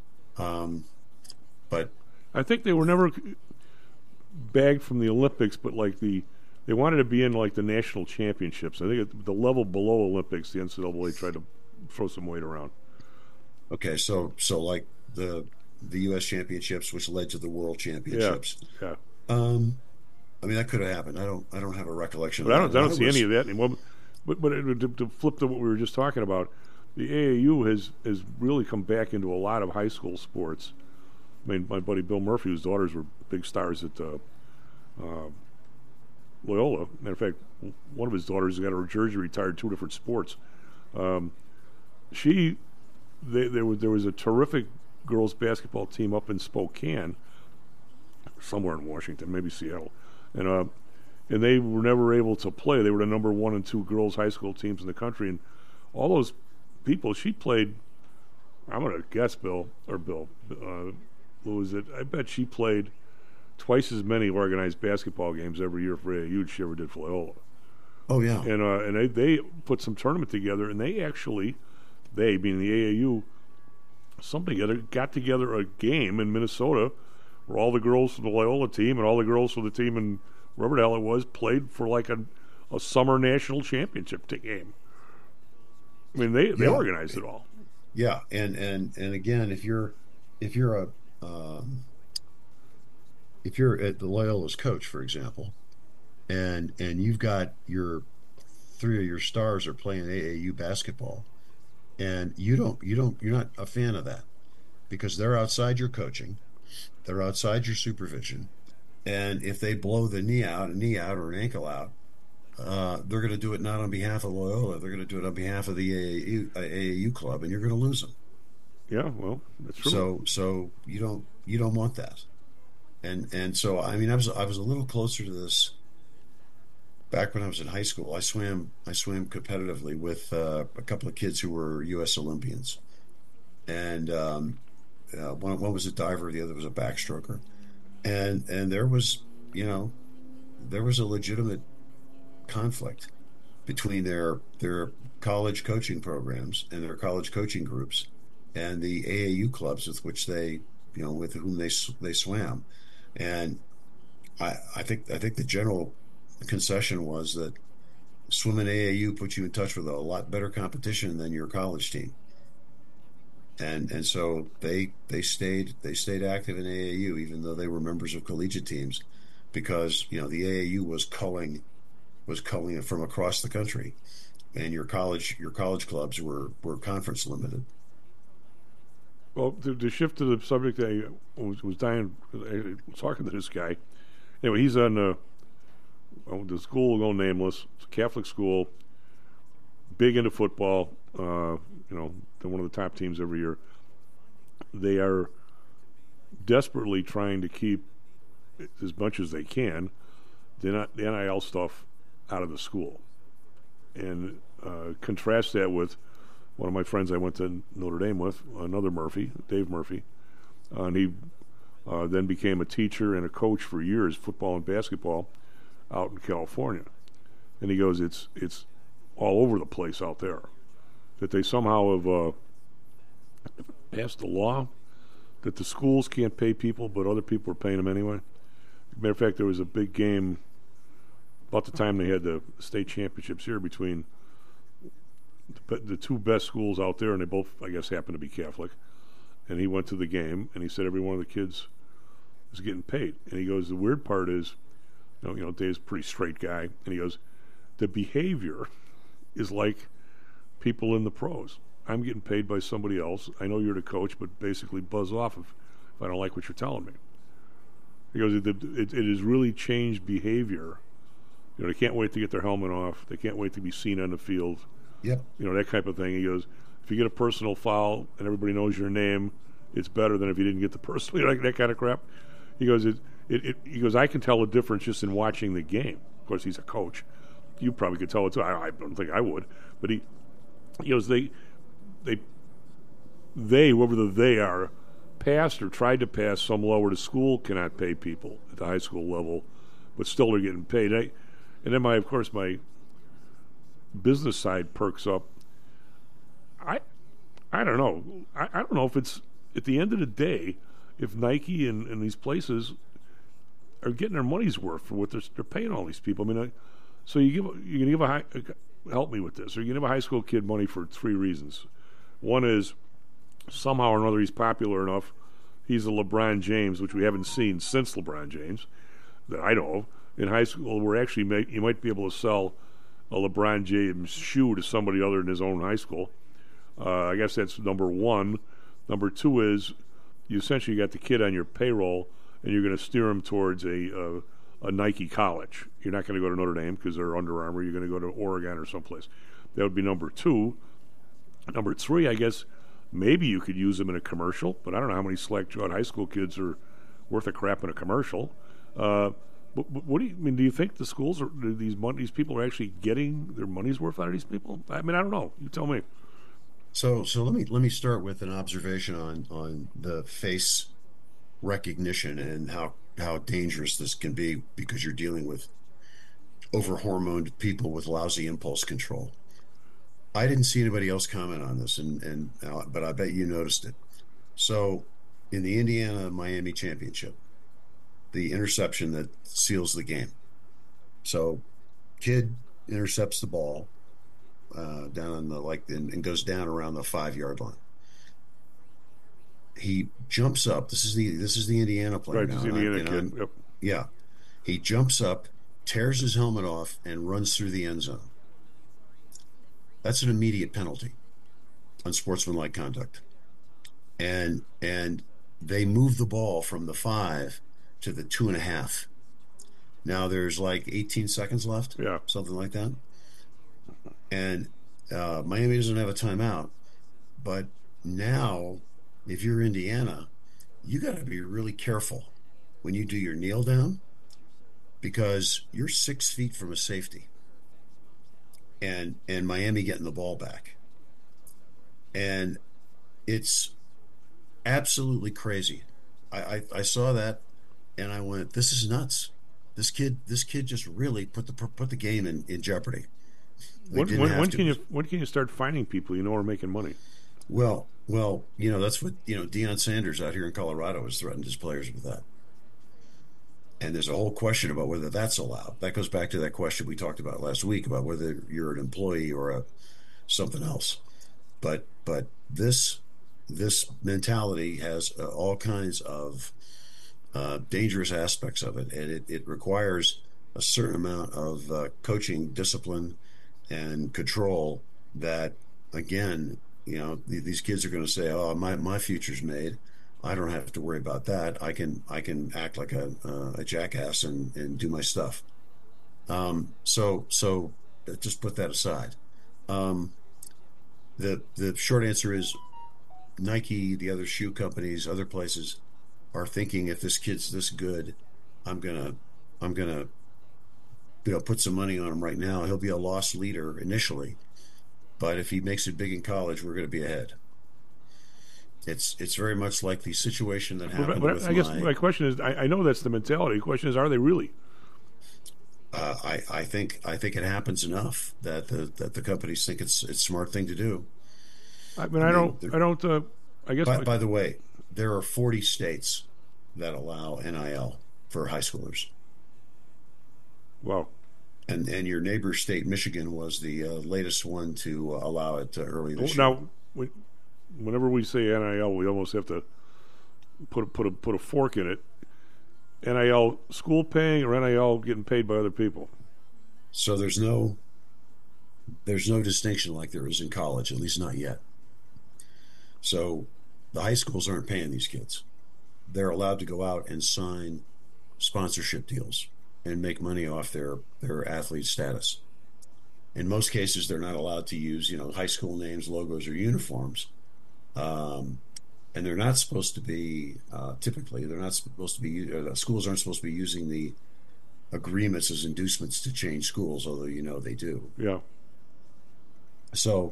But I think they were never bagged from the Olympics, but they wanted to be in like the national championships. I think at the level below Olympics, the NCAA tried to throw some weight around. Okay, so like the U.S. championships, which led to the World Championships. Yeah. I mean, that could have happened. I don't have a recollection. But I don't see any of that anymore. But to flip to what we were just talking about, the AAU has really come back into a lot of high school sports. I mean, my buddy Bill Murphy, whose daughters were big stars at Loyola. Matter of fact, one of his daughters got her jersey retired 2 different sports. There was a terrific girls basketball team up in Spokane, somewhere in Washington, maybe Seattle, and they were never able to play. They were the number 1 and 2 girls high school teams in the country, and all those people she played. I'm going to guess Bill, who was it? I bet she played twice as many organized basketball games every year for AAU as she ever did for Loyola. Oh yeah, and they put some tournament together, and they being the AAU, got together a game in Minnesota where all the girls from the Loyola team and all the girls from the team in wherever the hell it was played for like a summer national championship game. I mean, they organized it all. Yeah, and again, if you're at the Loyola's coach, for example, and you've got 3 of your stars are playing AAU basketball, and you're not a fan of that because they're outside your coaching, they're outside your supervision, and if they blow the knee out or an ankle out, they're going to do it not on behalf of Loyola, they're going to do it on behalf of the AAU club, and you're going to lose them. Yeah, well, that's true. So you don't want that. And so I mean I was a little closer to this back when I was in high school. I swam competitively with a couple of kids who were U.S. Olympians, and one was a diver, the other was a backstroker, and there was a legitimate conflict between their college coaching programs and their college coaching groups and the AAU clubs with which with whom they swam. And I think the general concession was that swimming AAU puts you in touch with a lot better competition than your college team. And so they stayed active in AAU even though they were members of collegiate teams, because the AAU was culling it from across the country, and your college clubs were conference limited. Well, to shift to the subject, I was talking to this guy. Anyway, he's on the school will go nameless. It's a Catholic school, big into football. They're one of the top teams every year. They are desperately trying to keep as much as they can the NIL stuff out of the school. And contrast that with one of my friends I went to Notre Dame with, another Murphy, Dave Murphy. And he then became a teacher and a coach for years, football and basketball, out in California. And he goes, it's all over the place out there. That they somehow have passed a law that the schools can't pay people, but other people are paying them anyway. Matter of fact, there was a big game about the time they had the state championships here between the two best schools out there, and they both, I guess, happened to be Catholic. And he went to the game, and he said every one of the kids was getting paid. And he goes, the weird part is, Dave's a pretty straight guy, and he goes, the behavior is like people in the pros. I'm getting paid by somebody else. I know you're the coach, but basically buzz off if I don't like what you're telling me. He goes, it has really changed behavior. They can't wait to get their helmet off. They can't wait to be seen on the field. Yep. That type of thing. He goes, if you get a personal foul and everybody knows your name, it's better than if you didn't get the personal, like that kind of crap. He goes, he goes, I can tell the difference just in watching the game. Of course, he's a coach. You probably could tell it too. I don't think I would. But he goes, they whoever the they are, passed or tried to pass some law where the school cannot pay people at the high school level, but still they're getting paid. And then my business side perks up. I don't know. I don't know if it's at the end of the day, if Nike and these places are getting their money's worth for what they're paying all these people. I mean, so you're gonna give help me with this. Or you're gonna give a high school kid money for three reasons. One is somehow or another he's popular enough. He's a LeBron James, which we haven't seen since LeBron James that I know of. In high school, where actually you might be able to sell a LeBron James shoe to somebody other than his own high school. I guess that's number one. Number two is you essentially got the kid on your payroll, and you're going to steer him towards a Nike college. You're not going to go to Notre Dame because they're Under Armour. You're going to go to Oregon or someplace. That would be number two. Number three, I guess maybe you could use them in a commercial, but I don't know how many slack-jawed high school kids are worth a crap in a commercial. What do you mean? Do you think the schools these people are actually getting their money's worth out of these people? I mean, I don't know. You tell me. So let me start with an observation on the face recognition and how dangerous this can be because you're dealing with over-hormoned people with lousy impulse control. I didn't see anybody else comment on this, but I bet you noticed it. So in the Indiana-Miami championship, the interception that seals the game. So kid intercepts the ball down on and goes down around the 5-yard line. He jumps up. This is the Indiana player. Right, this is the Indiana kid. Yep. Yeah. He jumps up, tears his helmet off, and runs through the end zone. That's an immediate penalty on sportsmanlike conduct. And they move the ball from the 5 to the 2.5. Now there's like 18 seconds left. Yeah. Something like that. And Miami doesn't have a timeout. But now, if you're Indiana, you got to be really careful when you do your kneel down because you're 6 feet from a safety. And Miami getting the ball back. And it's absolutely crazy. I saw that and I went, this is nuts. This kid just really put the game in jeopardy. When can you start finding people who are making money? Well, that's what Deion Sanders out here in Colorado has threatened his players with that. And there's a whole question about whether that's allowed. That goes back to that question we talked about last week about whether you're an employee or something else. But this mentality has all kinds of dangerous aspects of it, and it requires a certain amount of coaching discipline and control that, again, these kids are going to say, oh, my future's made. I don't have to worry about that. I can act like a jackass and do my stuff. So just put that aside. Um, the short answer is Nike, the other shoe companies, other places are thinking if this kid's this good, I'm gonna put some money on him right now. He'll be a loss leader initially, but if he makes it big in college, we're going to be ahead. It's very much like the situation that happened but with I guess my question is, I know that's the mentality. The question is, are they really? I think it happens enough that the companies think it's a smart thing to do. I mean, I don't. I guess. By the way, there are 40 states that allow NIL for high schoolers. Wow. And your neighbor state, Michigan, was the latest one to allow it early this year. Now, whenever we say NIL, we almost have to put a fork in it. NIL school paying or NIL getting paid by other people? So there's no distinction like there is in college, at least not yet. So the high schools aren't paying these kids. They're allowed to go out and sign sponsorship deals and make money off their athlete status. In most cases, they're not allowed to use high school names, logos, or uniforms, and they're not supposed to be. Typically, they're not supposed to be. Schools aren't supposed to be using the agreements as inducements to change schools, although they do. Yeah. So,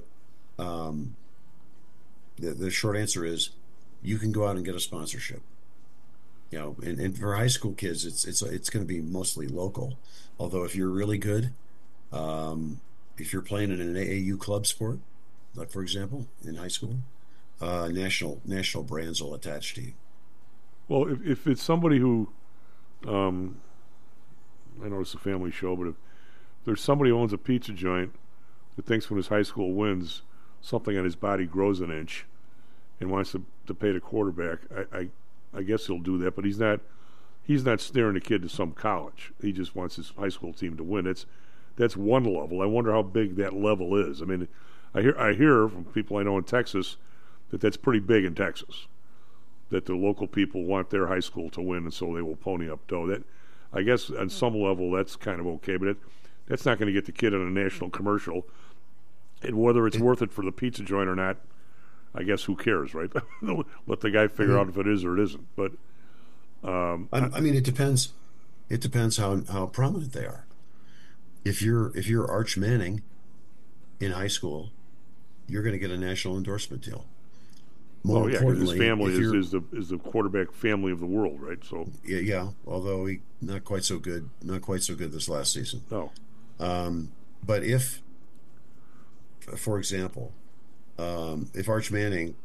the short answer is, you can go out and get a sponsorship. And for high school kids, it's going to be mostly local. Although if you're really good, if you're playing in an AAU club sport, like for example in high school, national brands will attach to you. Well, if it's somebody who, I know it's a family show, but if there's somebody who owns a pizza joint that thinks when his high school wins, something on his body grows an inch, and wants to pay the quarterback, I guess he'll do that, but he's not steering the kid to some college. He just wants his high school team to win. That's one level. I wonder how big that level is. I mean, I hear from people I know in Texas that that's pretty big in Texas, that the local people want their high school to win, and so they will pony up dough. That, I guess, on some level, that's kind of okay, but that's not going to get the kid on a national commercial. And whether it's worth it for the pizza joint or not, I guess who cares, right? Let the guy figure out if it is or it isn't. But I mean, it depends. It depends how prominent they are. If you're Arch Manning in high school, you're going to get a national endorsement deal. More importantly, his family is the quarterback family of the world, right? So yeah. Although he not quite so good this last season. No. But if, for example, if Arch Manning,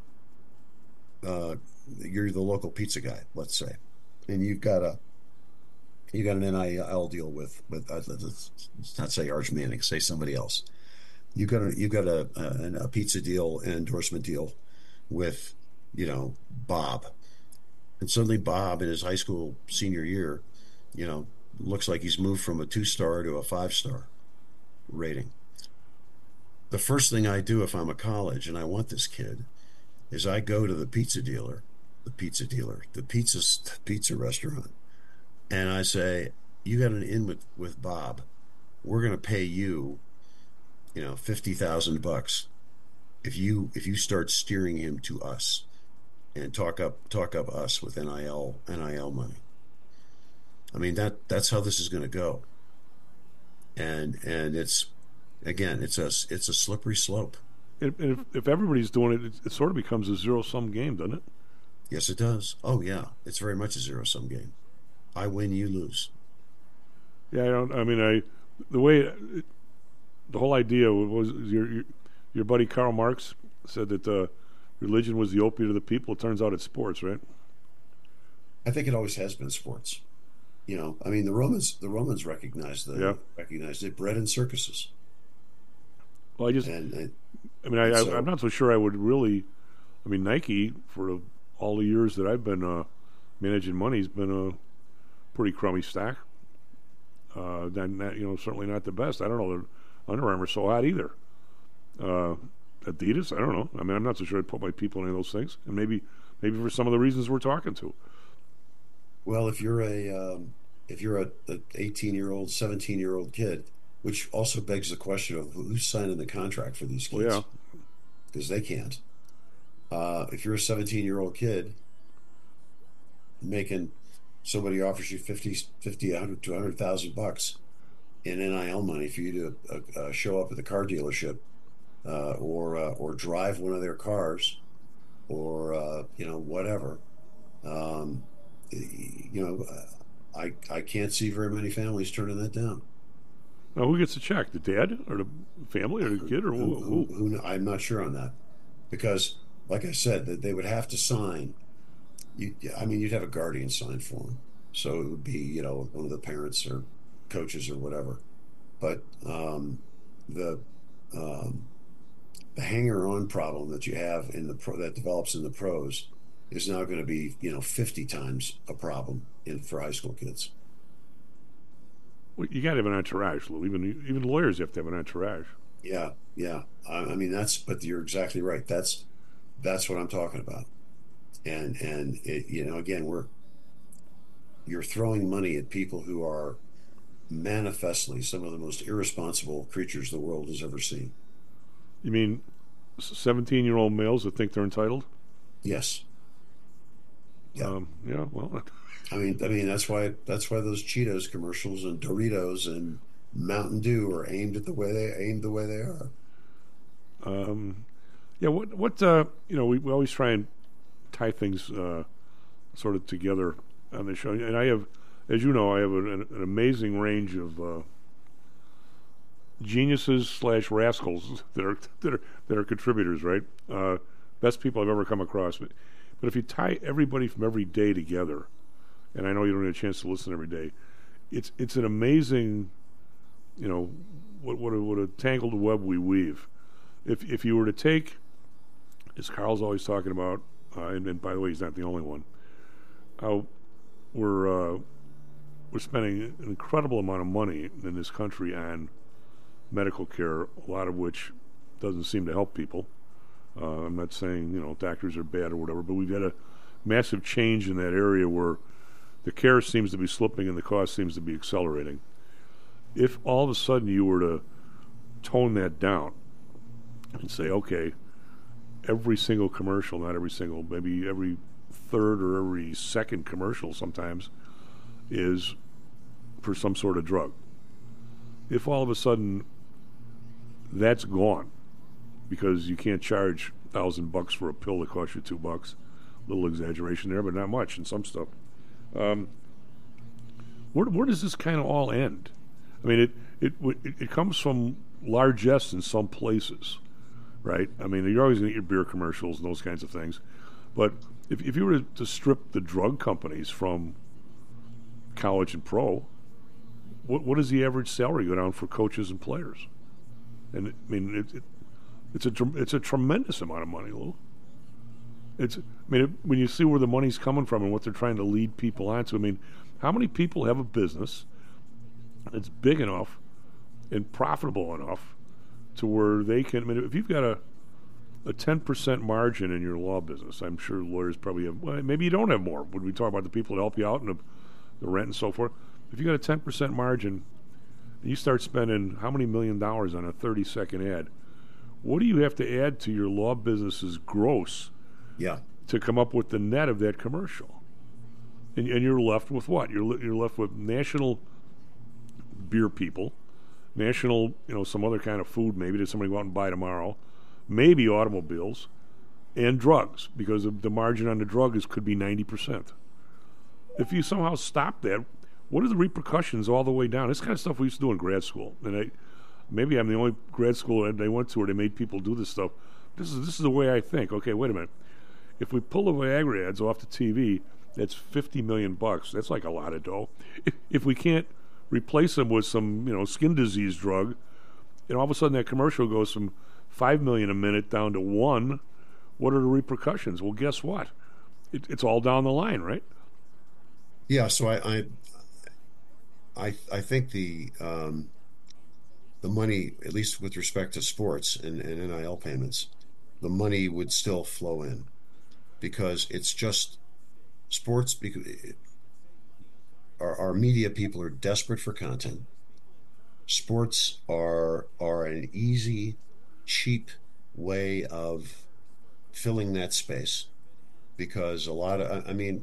you're the local pizza guy, let's say, and you got an NIL deal with let's not say Arch Manning, say somebody else. You got a pizza deal, an endorsement deal with Bob, and suddenly Bob in his high school senior year, looks like he's moved from a 2-star to a 5-star rating. The first thing I do if I'm a college and I want this kid is I go to the pizza restaurant, and I say, you got an in with Bob. We're going to pay you, $50,000 if you start steering him to us and talk up us with NIL money. I mean, that's how this is going to go. And it's, again, it's a slippery slope. And if everybody's doing it, it sort of becomes a zero-sum game, doesn't it? Yes, it does. Oh, yeah. It's very much a zero-sum game. I win, you lose. Yeah, the whole idea was your buddy Karl Marx said that religion was the opiate of the people. It turns out it's sports, right? I think it always has been sports. I mean, the Romans recognized it, bread and circuses. Well, I'm not so sure I would really. I mean, Nike, for all the years that I've been managing money, has been a pretty crummy stock. Certainly not the best. I don't know. Under Armour so hot either. Adidas, I don't know. I mean, I'm not so sure I'd put my people in any of those things. And maybe for some of the reasons we're talking to. Well, if you're if you're a 18-year-old, 17-year-old kid, which also begs the question of who's signing the contract for these Well, yeah. kids, because they can't. If you're a 17-year-old kid making, somebody offers you 100 to 100,000 bucks in NIL money for you to show up at the car dealership, or drive one of their cars, or whatever. Um, I can't see very many families turning that down. Now, who gets the check? The dad or the family or the kid or who? I'm not sure on that, because, like I said, that they would have to sign. You'd have a guardian sign for them, so it would be one of the parents or coaches or whatever. But the um, the hanger-on problem that you have that develops in the pros is now going to be 50 times a problem for high school kids. Well, you got to have an entourage, Lou. Even lawyers have to have an entourage. Yeah, yeah. But you're exactly right. That's what I'm talking about. And again, you're throwing money at people who are manifestly some of the most irresponsible creatures the world has ever seen. You mean 17-year-old males that think they're entitled? Yes. Yeah. Yeah. Well. I mean that's why those Cheetos commercials and Doritos and Mountain Dew are aimed the way they are. Yeah. What we always try and tie things sort of together on the show, and I have, as you know, I have an amazing range of geniuses / rascals that are contributors, right? Best people I've ever come across. But if you tie everybody from every day together, and I know you don't get a chance to listen every day, it's an amazing, what a tangled web we weave. If you were to take, as Carl's always talking about, and by the way, he's not the only one, how we're spending an incredible amount of money in this country on medical care, a lot of which doesn't seem to help people. I'm not saying doctors are bad or whatever, but we've got a massive change in that area where the care seems to be slipping and the cost seems to be accelerating. If all of a sudden you were to tone that down and say, okay, every single commercial, not every single, maybe every third or every second commercial sometimes is for some sort of drug. If all of a sudden that's gone because you can't charge $1,000 for a pill that costs you $2, little exaggeration there, but not much in some stuff. Where does this kind of all end? I mean, it comes from largesse in some places, right? I mean, you're always going to get your beer commercials and those kinds of things, but if you were to strip the drug companies from college and pro, what does the average salary go down for coaches and players? And I mean, it's a tremendous amount of money, Lou. When you see where the money's coming from and what they're trying to lead people onto, I mean, how many people have a business that's big enough and profitable enough to where they can? I mean, if you've got a 10% margin in your law business, I'm sure lawyers probably have. Well, maybe you don't have more. Would we talk about the people that help you out and the rent and so forth? If you got a 10% margin, and you start spending how many $1 million on a 30-second ad, what do you have to add to your law business's gross? Yeah. To come up with the net of that commercial, and you're left with what? You're left with national beer people, national some other kind of food maybe that somebody go out and buy tomorrow, maybe automobiles, and drugs, because the margin on the drug could be 90%. If you somehow stop that, what are the repercussions all the way down? This kind of stuff we used to do in grad school, and maybe I'm the only grad school they went to where they made people do this stuff. This is the way I think. Okay, wait a minute. If we pull the Viagra ads off the TV, that's $50 million. That's like a lot of dough. If we can't replace them with some skin disease drug, and all of a sudden that commercial goes from $5 million a minute down to $1 million, what are the repercussions? Well, guess what? It's all down the line, right? Yeah. So I think the money, at least with respect to sports and NIL payments, the money would still flow in, because it's just sports our media people are desperate for content. Sports are an easy, cheap way of filling that space because a lot of, I mean,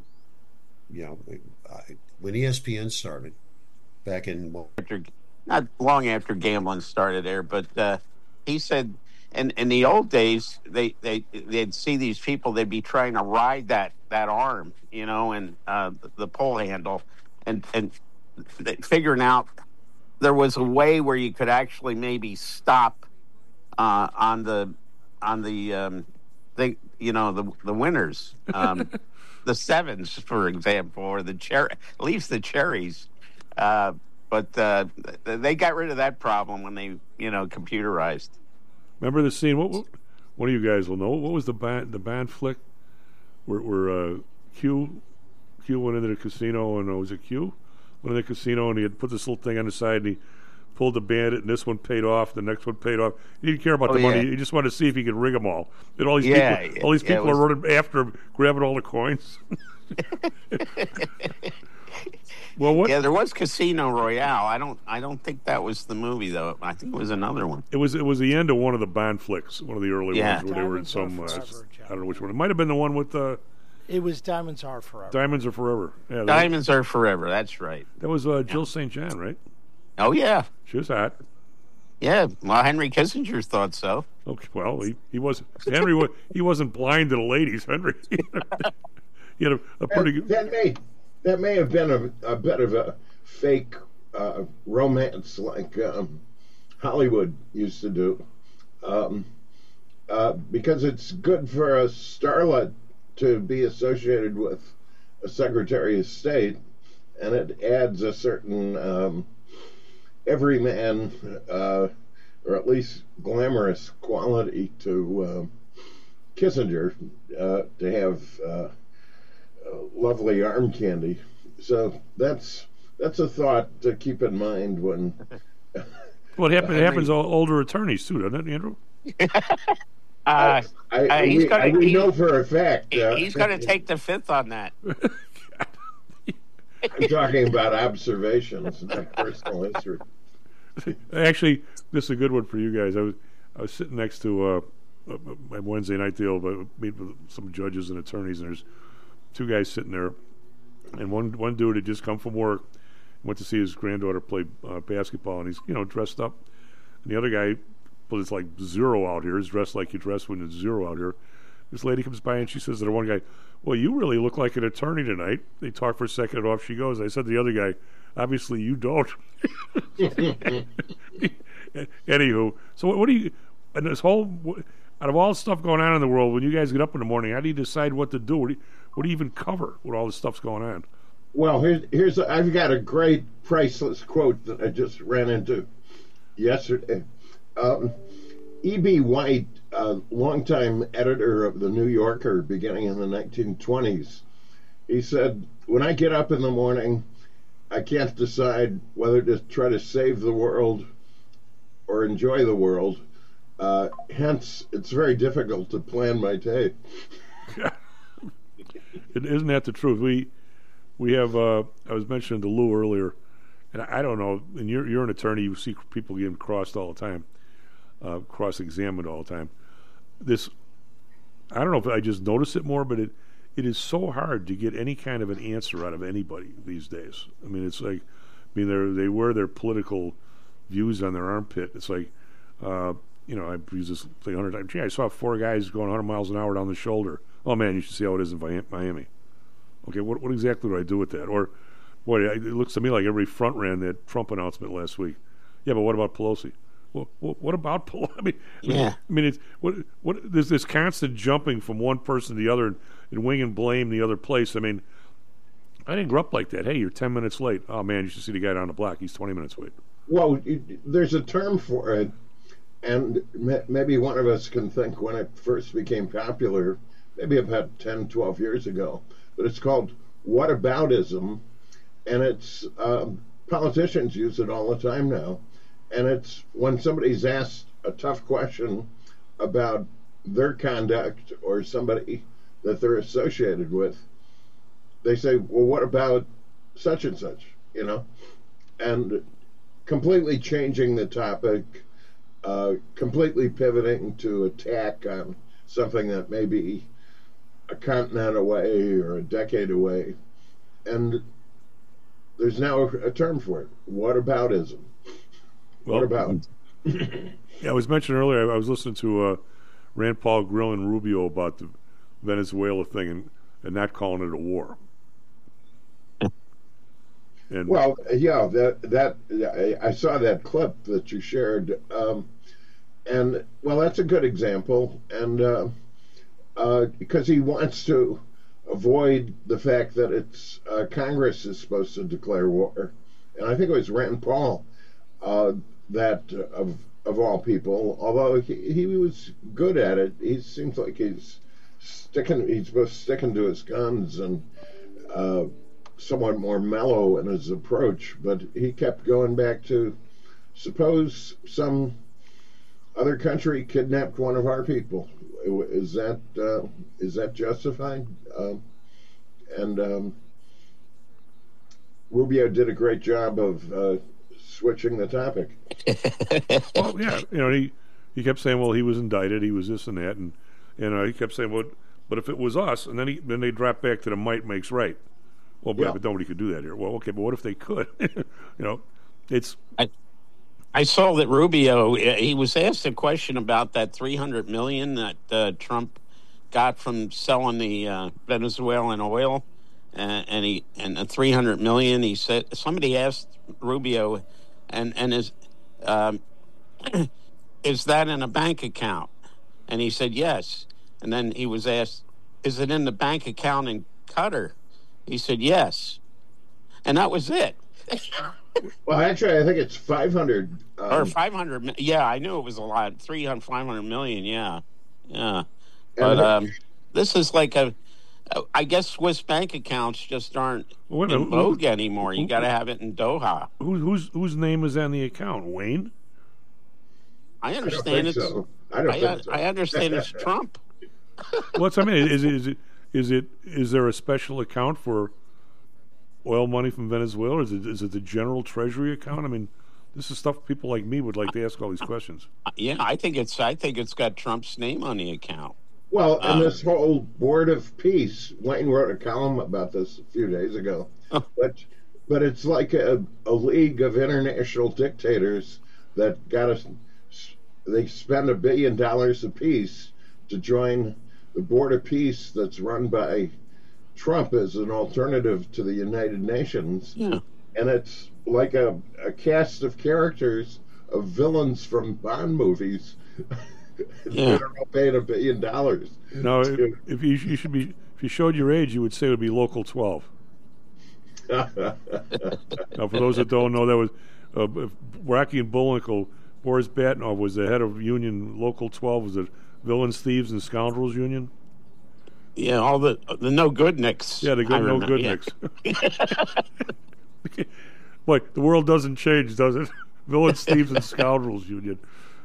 when ESPN started back in not long after gambling started there, but he said in the old days they'd see these people, they'd be trying to ride that arm, and the pole handle, and figuring out there was a way where you could actually maybe stop on the the winners, the sevens, for example, or at least the cherries. But they got rid of that problem when they computerized. Remember the scene? What one of you guys will know? What was the band flick where Q went into the casino, and was it Q went into the casino and he had put this little thing on the side and he pulled the bandit, and this one paid off, the next one paid off. He didn't care about the money. He just wanted to see if he could rig them all. And all these people are running after him, grabbing all the coins. Well, there was Casino Royale. I don't think that was the movie though. I think it was another one. It was the end of one of the Bond flicks, one of the early ones where they were in some. I don't know which one. It might have been the one with It was Diamonds Are Forever. Diamonds Are Forever. Yeah, Diamonds Are Forever. That's right. That was Jill St. John, right? Oh yeah, she was hot. Yeah, well, Henry Kissinger thought so. Okay, well, he wasn't Henry. He wasn't blind to the ladies, Henry. He had a pretty good. That may have been a bit of a fake romance, like Hollywood used to do, because it's good for a starlet to be associated with a Secretary of State, and it adds a certain everyman, or at least glamorous quality to Kissinger, to have lovely arm candy. So that's a thought to keep in mind when. Well, it happens to older attorneys too, doesn't it, Andrew? We know for a fact. He's going to take the fifth on that. I'm talking about observations, not personal history. Actually, this is a good one for you guys. I was sitting next to my Wednesday night deal, but meet with some judges and attorneys, and there's two guys sitting there, and one dude had just come from work, went to see his granddaughter play basketball, and he's dressed up, and the other guy, well, it's like zero out here. He's dressed like you dress when it's zero out here. This lady comes by and she says to the one guy, "Well, you really look like an attorney tonight." They talk for a second, and off she goes. I said to the other guy, "Obviously, you don't." Anywho, so what do you? And this whole, out of all the stuff going on in the world, when you guys get up in the morning, how do you decide what to do? What do you even cover with all the stuff's going on? Well, I've got a great priceless quote that I just ran into yesterday. E.B. White, a longtime editor of the New Yorker beginning in the 1920s, he said, "When I get up in the morning, I can't decide whether to try to save the world or enjoy the world. Hence, it's very difficult to plan my day." Isn't that the truth? We have. I was mentioning to Lou earlier, and I don't know. And you're an attorney. You see people getting crossed all the time, cross-examined all the time. I don't know if I just notice it more, but it is so hard to get any kind of an answer out of anybody these days. I mean, it's like, they wear their political views on their armpit. It's like, I've used this thing 100 times. Gee, I saw 4 guys going 100 miles an hour down the shoulder. Oh man, you should see how it is in Miami. Okay, what exactly do I do with that? Or, boy, it looks to me like every front ran that Trump announcement last week. Yeah, but what about Pelosi? Well, what about Pelosi? It's there's this constant jumping from one person to the other and winging blame the other place. I mean, I didn't grow up like that. Hey, you're 10 minutes late. Oh man, you should see the guy down the block. He's 20 minutes late. Well, there's a term for it, and maybe one of us can think when it first became popular, maybe about 10, 12 years ago, but it's called whataboutism, and it's politicians use it all the time now, and it's when somebody's asked a tough question about their conduct or somebody that they're associated with, they say, "Well, what about such and such?" you know, and completely changing the topic, completely pivoting to attack on something that may be a continent away or a decade away. And there's now a term for it. Whataboutism. Well, What about? Yeah, I was mentioned earlier, I was listening to Rand Paul grilling Rubio about the Venezuela thing and not calling it a war. And Well, yeah, I saw that clip that you shared, and well, that's a good example, and because he wants to avoid the fact that it's Congress is supposed to declare war, and I think it was Rand Paul that of all people, although he was good at it, he seems like he's both sticking to his guns and somewhat more mellow in his approach, but he kept going back to, suppose some other country kidnapped one of our people. Is that justified? And Rubio did a great job of switching the topic. well, yeah, he kept saying, well, he was indicted, he was this and that, and he kept saying, well, but if it was us, and then they dropped back to the might makes right. Well, Yeah. but nobody could do that here. Well, okay, but what if they could? It's I saw that Rubio, he was asked a question about that $300 million that Trump got from selling the Venezuelan oil, and the $300 million. He said, somebody asked Rubio, and is that in a bank account? And he said yes. And then he was asked, is it in the bank account in Qatar? He said yes. And that was it. Well, actually, I think it's 500. Or 500. Yeah, I knew it was a lot. 500 million. Yeah. But this is like I guess Swiss bank accounts just aren't in vogue anymore. You got to have it in Doha. Whose name is on the account? Wayne? I understand it's. so. I don't think so. I understand it's Trump. What's I mean? Is there a special account for oil money from Venezuela? Is it the general treasury account? I mean, this is stuff people like me would like to ask all these questions. Yeah, I think it's got Trump's name on the account. Well, and this whole Board of Peace, Wayne wrote a column about this a few days ago. But it's like a league of international dictators that they spend $1 billion apiece to join the Board of Peace that's run by Trump as an alternative to the United Nations. Yeah. And it's like a cast of characters of villains from Bond movies. Yeah. They're all paying $1 billion. No, if you showed your age, you would say it would be Local 12. Now, for those that don't know, that was Rocky and Bullwinkle. Boris Batnov was the head of Union Local 12. Was it Villains, Thieves, and Scoundrels Union? Yeah, all the no good nicks. Yeah, the no good nicks. Boy, the world doesn't change, does it? Villains, Thieves, and Scoundrels Union.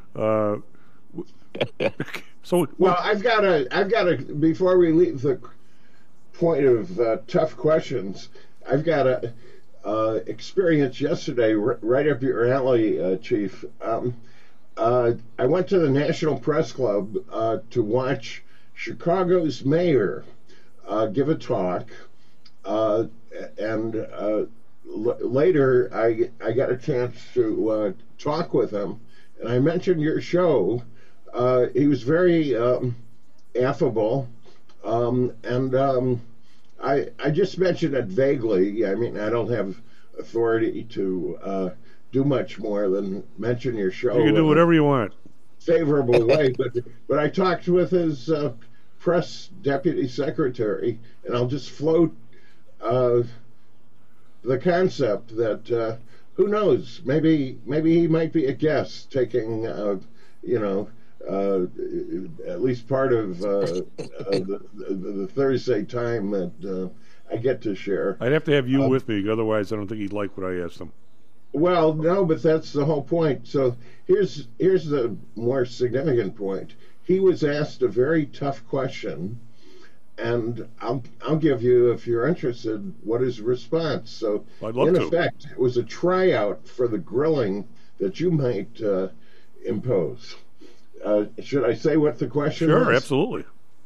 So, well, I've got to. Before we leave the point of tough questions, I've got a experience yesterday right up your alley, Chief. I went to the National Press Club to watch Chicago's mayor give a talk, and later I got a chance to talk with him, and I mentioned your show. He was very affable, and I just mentioned it vaguely. I mean, I don't have authority to do much more than mention your show. You can do whatever you want. Favorable way, but I talked with his press deputy secretary, and I'll just float the concept that who knows, maybe he might be a guest taking at least part of the Thursday time that I get to share. I'd have to have you with me, otherwise I don't think he'd like what I asked him. Well, no, but that's the whole point. So here's the more significant point. He was asked a very tough question, and I'll give you, if you're interested, what his response. So, I'd love in to. effect, it was a tryout for the grilling that you might impose. Should I say what the question was? Sure, absolutely.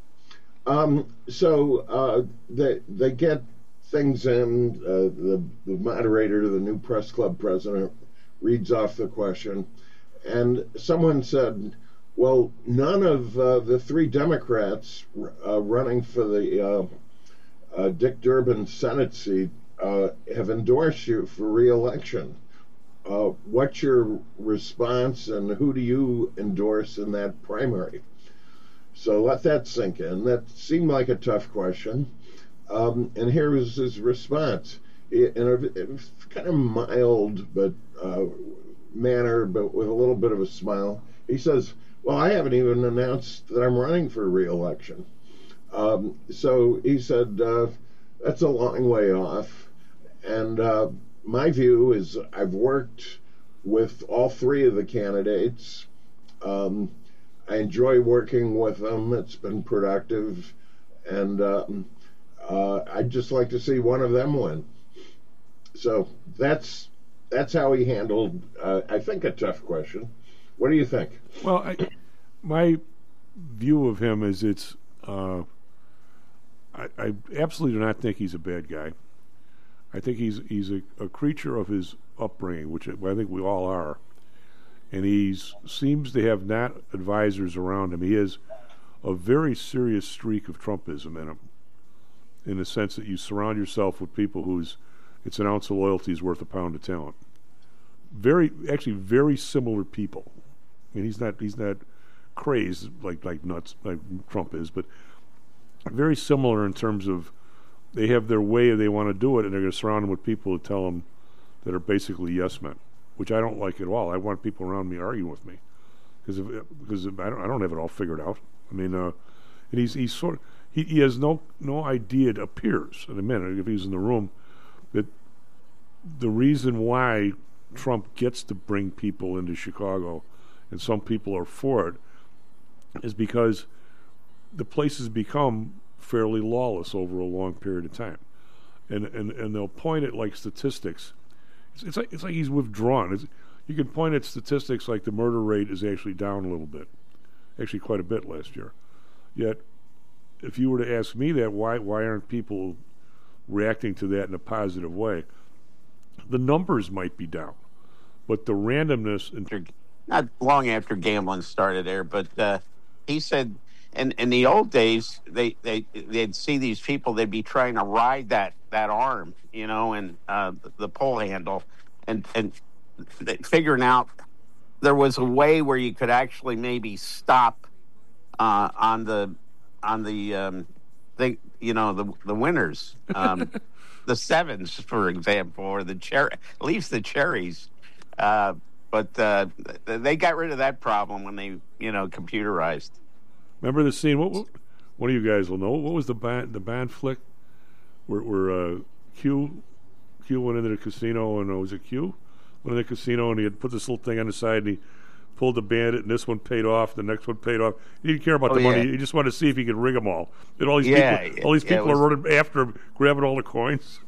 So they get things in. The moderator, the new press club president, reads off the question, and someone said, well, none of the three Democrats running for the Dick Durbin Senate seat have endorsed you for re-election. What's your response, and who do you endorse in that primary? So let that sink in. That seemed like a tough question. And here was his response in a kind of mild but manner, but with a little bit of a smile. He says, well, I haven't even announced that I'm running for re-election. So he said, that's a long way off. And my view is I've worked with all three of the candidates. I enjoy working with them. It's been productive. And I'd just like to see one of them win. So that's how he handled, I think, a tough question. What do you think? Well, my view of him is I absolutely do not think he's a bad guy. I think he's a creature of his upbringing, which I think we all are. And he seems to have not advisors around him. He has a very serious streak of Trumpism in him, in the sense that you surround yourself with people it's an ounce of loyalty is worth a pound of talent. Very similar people. I mean, he's not crazed like nuts like Trump is, but very similar in terms of they have their way they want to do it, and they're going to surround them with people who tell them that are basically yes men, which I don't like at all. I want people around me arguing with me because I don't have it all figured out. I mean, and he's sort of he has no idea. It appears in a minute if he's in the room that the reason why Trump gets to bring people into Chicago, and some people are for it, is because the place has become fairly lawless over a long period of time, and they'll point at like statistics. It's like he's withdrawn. You can point at statistics like the murder rate is actually down a little bit, actually quite a bit last year. Yet, if you were to ask me that, why aren't people reacting to that in a positive way? The numbers might be down, but the randomness. Not long after gambling started there, but he said, in the old days, they'd see these people, they'd be trying to ride that arm, and the pole handle, and figuring out there was a way where you could actually maybe stop on the winners, the sevens, for example, or at least the cherries. But they got rid of that problem when they, computerized. Remember the scene? What one of you guys will know. What was the band flick where Q went into the casino, and was it Q? Went in the casino, and he had put this little thing on the side, and he pulled the bandit, and this one paid off, the next one paid off. He didn't care about the money. He just wanted to see if he could rig them all. And all these people are running after him, grabbing all the coins.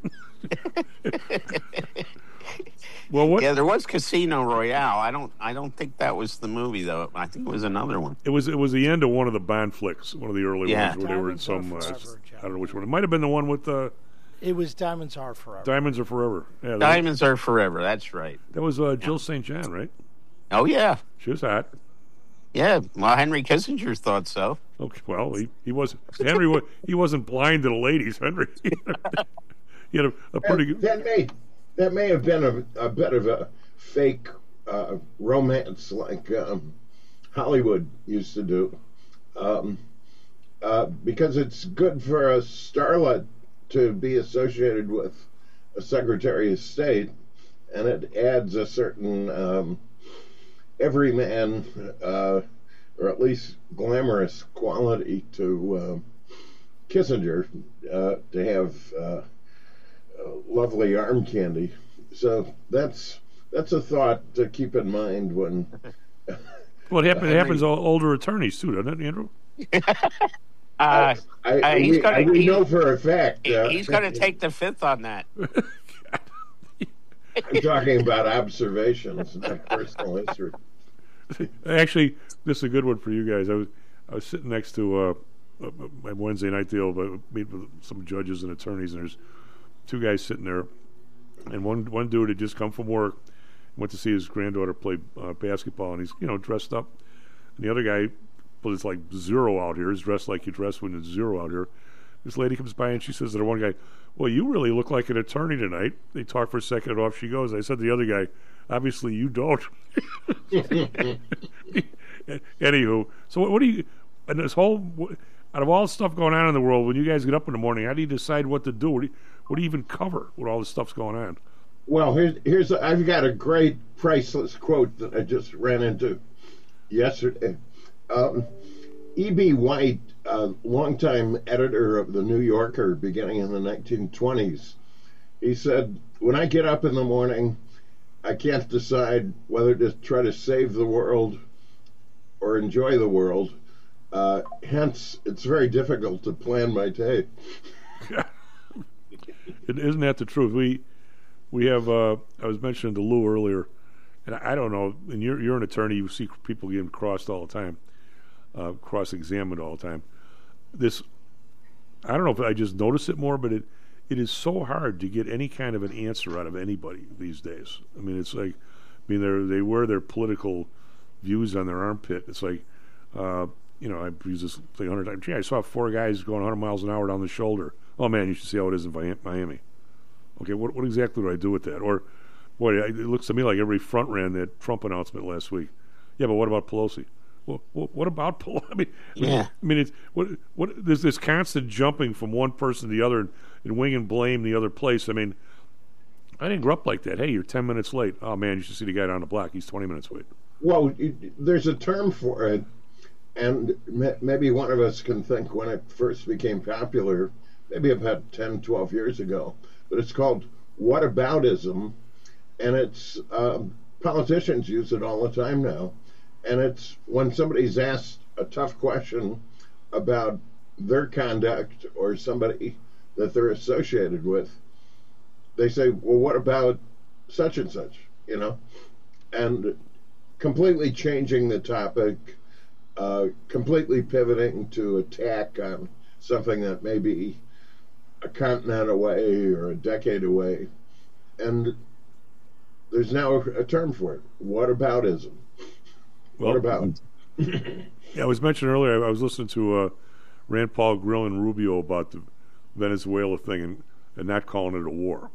Well, there was Casino Royale. I don't think that was the movie though. I think it was another one. It was the end of one of the Bond flicks, one of the early ones where they were in some. I don't know which one. It might have been the one with. It was Diamonds Are Forever. Diamonds Are Forever. Yeah, Diamonds Are Forever. That's right. That was Jill St. John, right? Oh yeah, she was hot. Yeah, well, Henry Kissinger thought so. Okay, well, he wasn't. Henry he wasn't blind to the ladies. Henry, he had a pretty good. That may have been a bit of a fake romance like Hollywood used to do, because it's good for a starlet to be associated with a Secretary of State, and it adds a certain everyman, or at least glamorous quality to Kissinger, to have lovely arm candy. So that's a thought to keep in mind when. Well, it happens to older attorneys too, doesn't it, Andrew? We know for a fact. He's going to take the fifth on that. I'm talking about observations, not personal history. Actually, this is a good one for you guys. I was sitting next to my Wednesday night deal, but meet with some judges and attorneys, and there's two guys sitting there, and one dude had just come from work, went to see his granddaughter play basketball, and he's dressed up, and the other guy, well, it's like zero out here, is dressed like you dress when it's zero out here. This lady comes by and she says to the one guy, "Well, you really look like an attorney tonight." They talk for a second, and off she goes. I said to the other guy, "Obviously you don't." Anywho, so what do you, and this whole, out of all the stuff going on in the world, when you guys get up in the morning, how do you decide what to do? What do you even cover with all this stuff's going on? Well, I've got a great priceless quote that I just ran into yesterday. E.B. White, a longtime editor of the New Yorker beginning in the 1920s, he said, "When I get up in the morning, I can't decide whether to try to save the world or enjoy the world. Hence, it's very difficult to plan my day." Isn't that the truth? We have, I was mentioning to Lou earlier, and I don't know, and you're an attorney, you see people getting crossed all the time, cross-examined all the time. I don't know if I just notice it more, but it is so hard to get any kind of an answer out of anybody these days. I mean, it's like, they wear their political views on their armpit. It's like, I've used this thing 100 times. Gee, I saw 4 guys going 100 miles an hour down the shoulder. Oh man, you should see how it is in Miami. Okay, what exactly do I do with that? Or, boy, it looks to me like everybody front ran that Trump announcement last week. Yeah, but what about Pelosi? Well, what about Pelosi? It's what there's this constant jumping from one person to the other and winging blame the other place. I mean, I didn't grow up like that. Hey, you're 10 minutes late. Oh man, you should see the guy down the block. He's 20 minutes late. Well, there's a term for it, and maybe one of us can think when it first became popular, maybe about 10, 12 years ago. But it's called whataboutism, and it's politicians use it all the time now. And it's when somebody's asked a tough question about their conduct or somebody that they're associated with, they say, "Well, what about such and such?" And completely changing the topic, completely pivoting to attack on something that may be a continent away or a decade away. And there's now a term for it, whataboutism. Well, what about? Yeah, I was mentioning earlier, I was listening to Rand Paul grilling Rubio about the Venezuela thing and not calling it a war.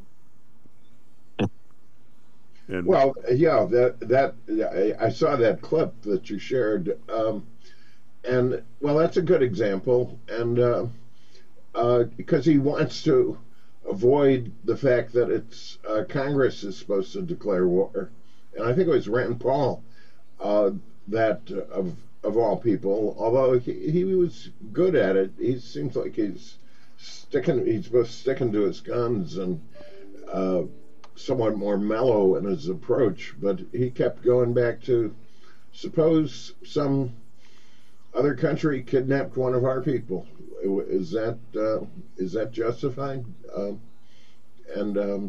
And, well, yeah, that I saw that clip that you shared, and well, that's a good example, and because he wants to avoid the fact that it's Congress is supposed to declare war, and I think it was Rand Paul that of all people, although he was good at it, he seems like he's both sticking to his guns and somewhat more mellow in his approach, but he kept going back to, suppose some other country kidnapped one of our people. Is that justified? And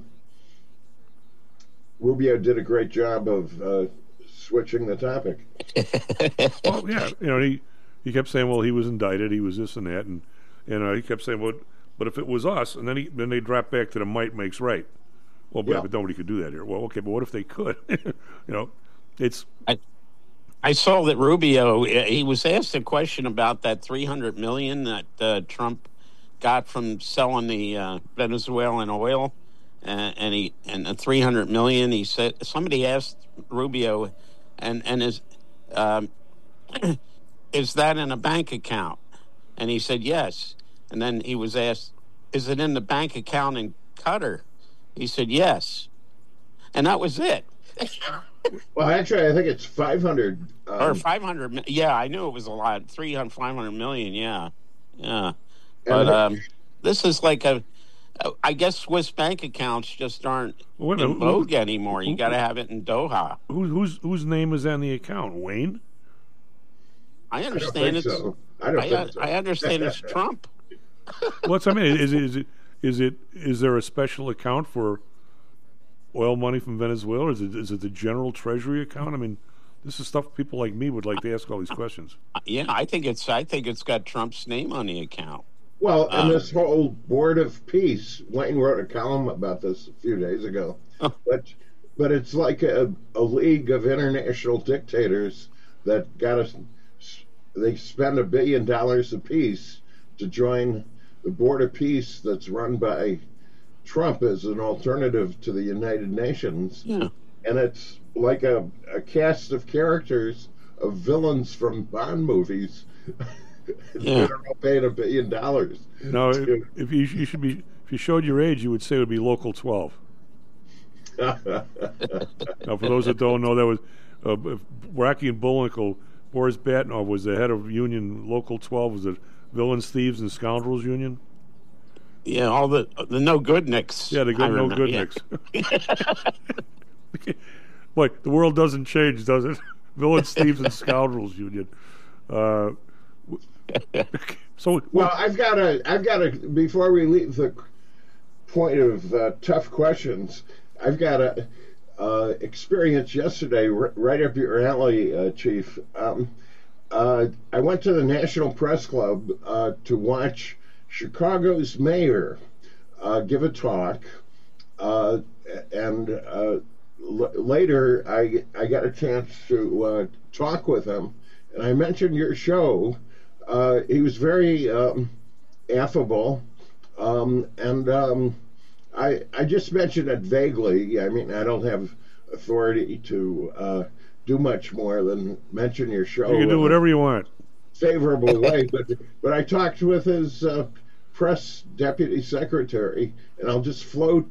Rubio did a great job of switching the topic. Well, yeah, he kept saying, well, he was indicted, he was this and that, and he kept saying, well, but if it was us, and then they drop back to the might makes right. Well, but nobody could do that here. Well, okay, but what if they could? It's. I saw that Rubio, he was asked a question about that $300 million that Trump got from selling the Venezuelan oil, and the $300 million. He said, somebody asked Rubio, and is that in a bank account? And he said yes. And then he was asked, is it in the bank account in Qatar? He said yes. And that was it. Well, actually, I think it's 500. Or 500. Yeah, I knew it was a lot. 500 million. Yeah. But this is like I guess Swiss bank accounts just aren't in vogue anymore. You got to have it in Doha. Whose name is on the account? Wayne? I understand it's. So. I don't think so. I understand it's Trump. What's I mean? Is there a special account for oil money from Venezuela? Is it the general treasury account? I mean, this is stuff people like me would like to ask all these questions. Yeah, I think it's got Trump's name on the account. Well, and this whole Board of Peace, Wayne wrote a column about this a few days ago. But it's like a league of international dictators that they spend $1 billion apiece to join the Board of Peace that's run by Trump as an alternative to the United Nations. Yeah. And it's like a cast of characters of villains from Bond movies. Yeah. They're all paying $1 billion. No, if you showed your age, you would say it would be Local 12. Now, for those that don't know, that was Rocky and Bullwinkle. Boris Batnov was the head of Union Local 12. Was it Villains, Thieves, and Scoundrels Union? Yeah, all the no good nicks. Yeah, the no good nicks. Boy, the world doesn't change, does it? Villains, Thieves, and Scoundrels Union. So, well, I've got to. Before we leave the point of tough questions, I've got a experience yesterday right up your alley, Chief. I went to the National Press Club to watch Chicago's mayor give a talk, and later I got a chance to talk with him, and I mentioned your show. He was very affable, and I just mentioned it vaguely. I mean, I don't have authority to do much more than mention your show. You can do whatever you want. Favorable way, but I talked with his press deputy secretary, and I'll just float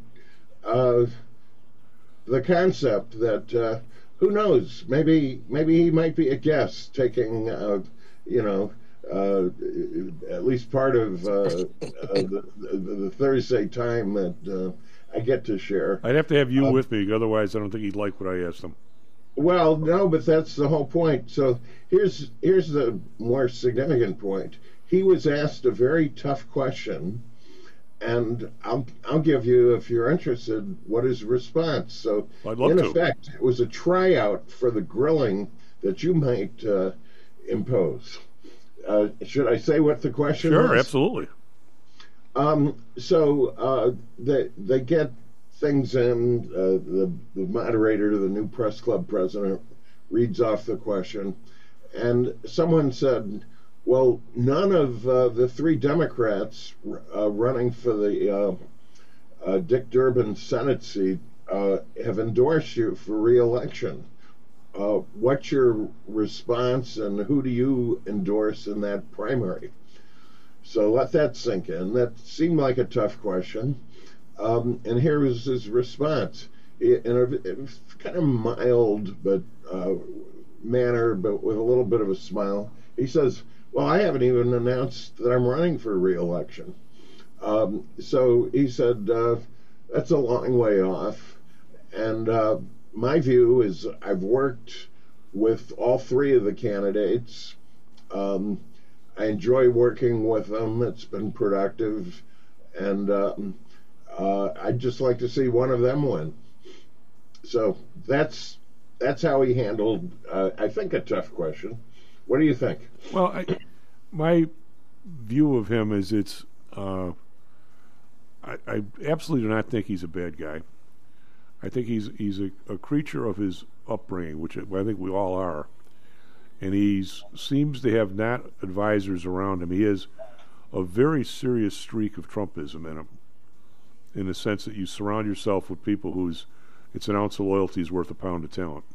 the concept that who knows, maybe he might be a guest taking at least part of the Thursday time that I get to share. I'd have to have you with me, otherwise I don't think he'd like what I asked him. Well, no, but that's the whole point. So here's the more significant point. He was asked a very tough question, and I'll give you, if you're interested, what his response. So in effect, it was a tryout for the grilling that you might impose. Should I say what the question was? Sure, absolutely. So they get things in. The moderator, the new press club president, reads off the question, and someone said, well, none of the three Democrats running for the Dick Durbin Senate seat have endorsed you for re-election. What's your response, and who do you endorse in that primary? So let that sink in. That seemed like a tough question. And here was his response in a kind of mild manner, but with a little bit of a smile. He says, well, I haven't even announced that I'm running for re-election. So he said, that's a long way off. And my view is I've worked with all three of the candidates. I enjoy working with them. It's been productive. And I'd just like to see one of them win. So that's how he handled, I think, a tough question. What do you think? Well, my view of him is I absolutely do not think he's a bad guy. I think he's a creature of his upbringing, which I think we all are. And he seems to have not advisors around him. He has a very serious streak of Trumpism in him, in the sense that you surround yourself with people it's an ounce of loyalty is worth a pound of talent.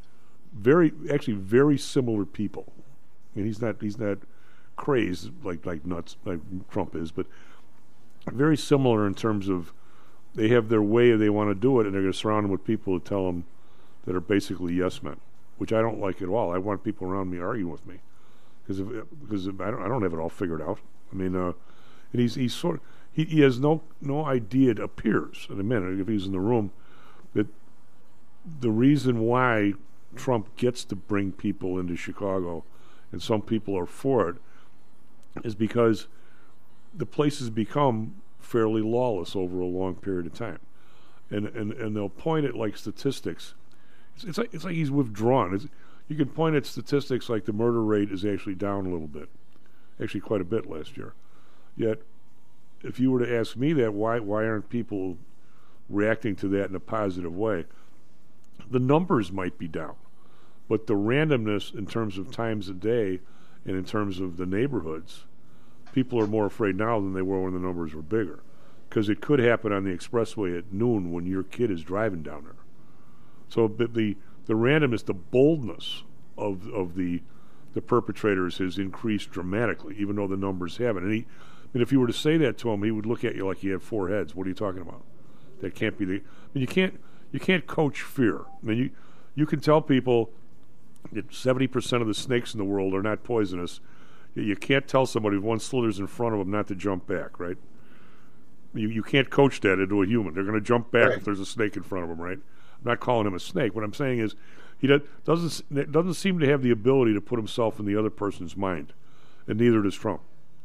Very similar people. I mean, he's not crazed like nuts like Trump is, but very similar in terms of they have their way they want to do it, and they're going to surround them with people who tell them that are basically yes men, which I don't like at all. I want people around me arguing with me because I don't have it all figured out. I mean, and he's sort of, he has no idea. It appears in a minute if he's in the room that the reason why Trump gets to bring people into Chicago, and some people are for it, is because the place has become fairly lawless over a long period of time, and they'll point at like statistics. It's like he's withdrawn. You can point at statistics like the murder rate is actually down a little bit, actually quite a bit last year. Yet, if you were to ask me that, why aren't people reacting to that in a positive way? The numbers might be down, but the randomness in terms of times a day and in terms of the neighborhoods, people are more afraid now than they were when the numbers were bigger, because it could happen on the expressway at noon when your kid is driving down there. So the randomness, the boldness of the perpetrators has increased dramatically, even though the numbers haven't. And if you were to say that to him, he would look at you like you had four heads. What are you talking about? That can't be you can't coach fear. I mean, you can tell people that 70% of the snakes in the world are not poisonous. You can't tell somebody if one slithers in front of them not to jump back, right? You can't coach that into a human. They're going to jump back if there's a snake in front of them, right? I'm not calling him a snake. What I'm saying is he doesn't seem to have the ability to put himself in the other person's mind, and neither does Trump.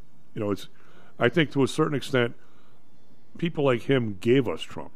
I think to a certain extent, people like him gave us Trump.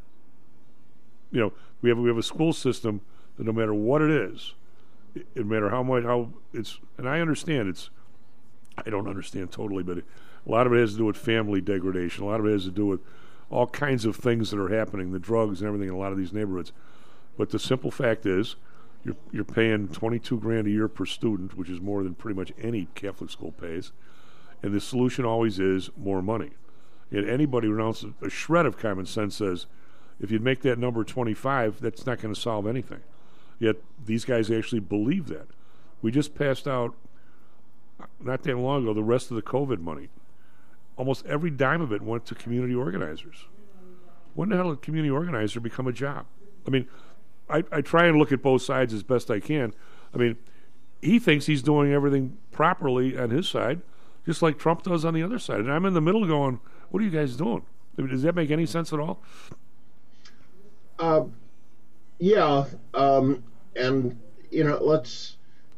We have a school system that no matter what it is, no matter how it's, and I understand I don't understand totally, but a lot of it has to do with family degradation. A lot of it has to do with all kinds of things that are happening, the drugs and everything in a lot of these neighborhoods. But the simple fact is, you're paying $22,000 a year per student, which is more than pretty much any Catholic school pays. And the solution always is more money. Yet anybody who announced a shred of common sense says, if you'd make that number 25, that's not going to solve anything. Yet these guys actually believe that. We just passed out, not that long ago, the rest of the COVID money. Almost every dime of it went to community organizers. When the hell did community organizer become a job? I mean, I try and look at both sides as best I can. I mean, he thinks he's doing everything properly on his side, just like Trump does on the other side. And I'm in the middle going, what are you guys doing? I mean, does that make any sense at all? Yeah. And, let's,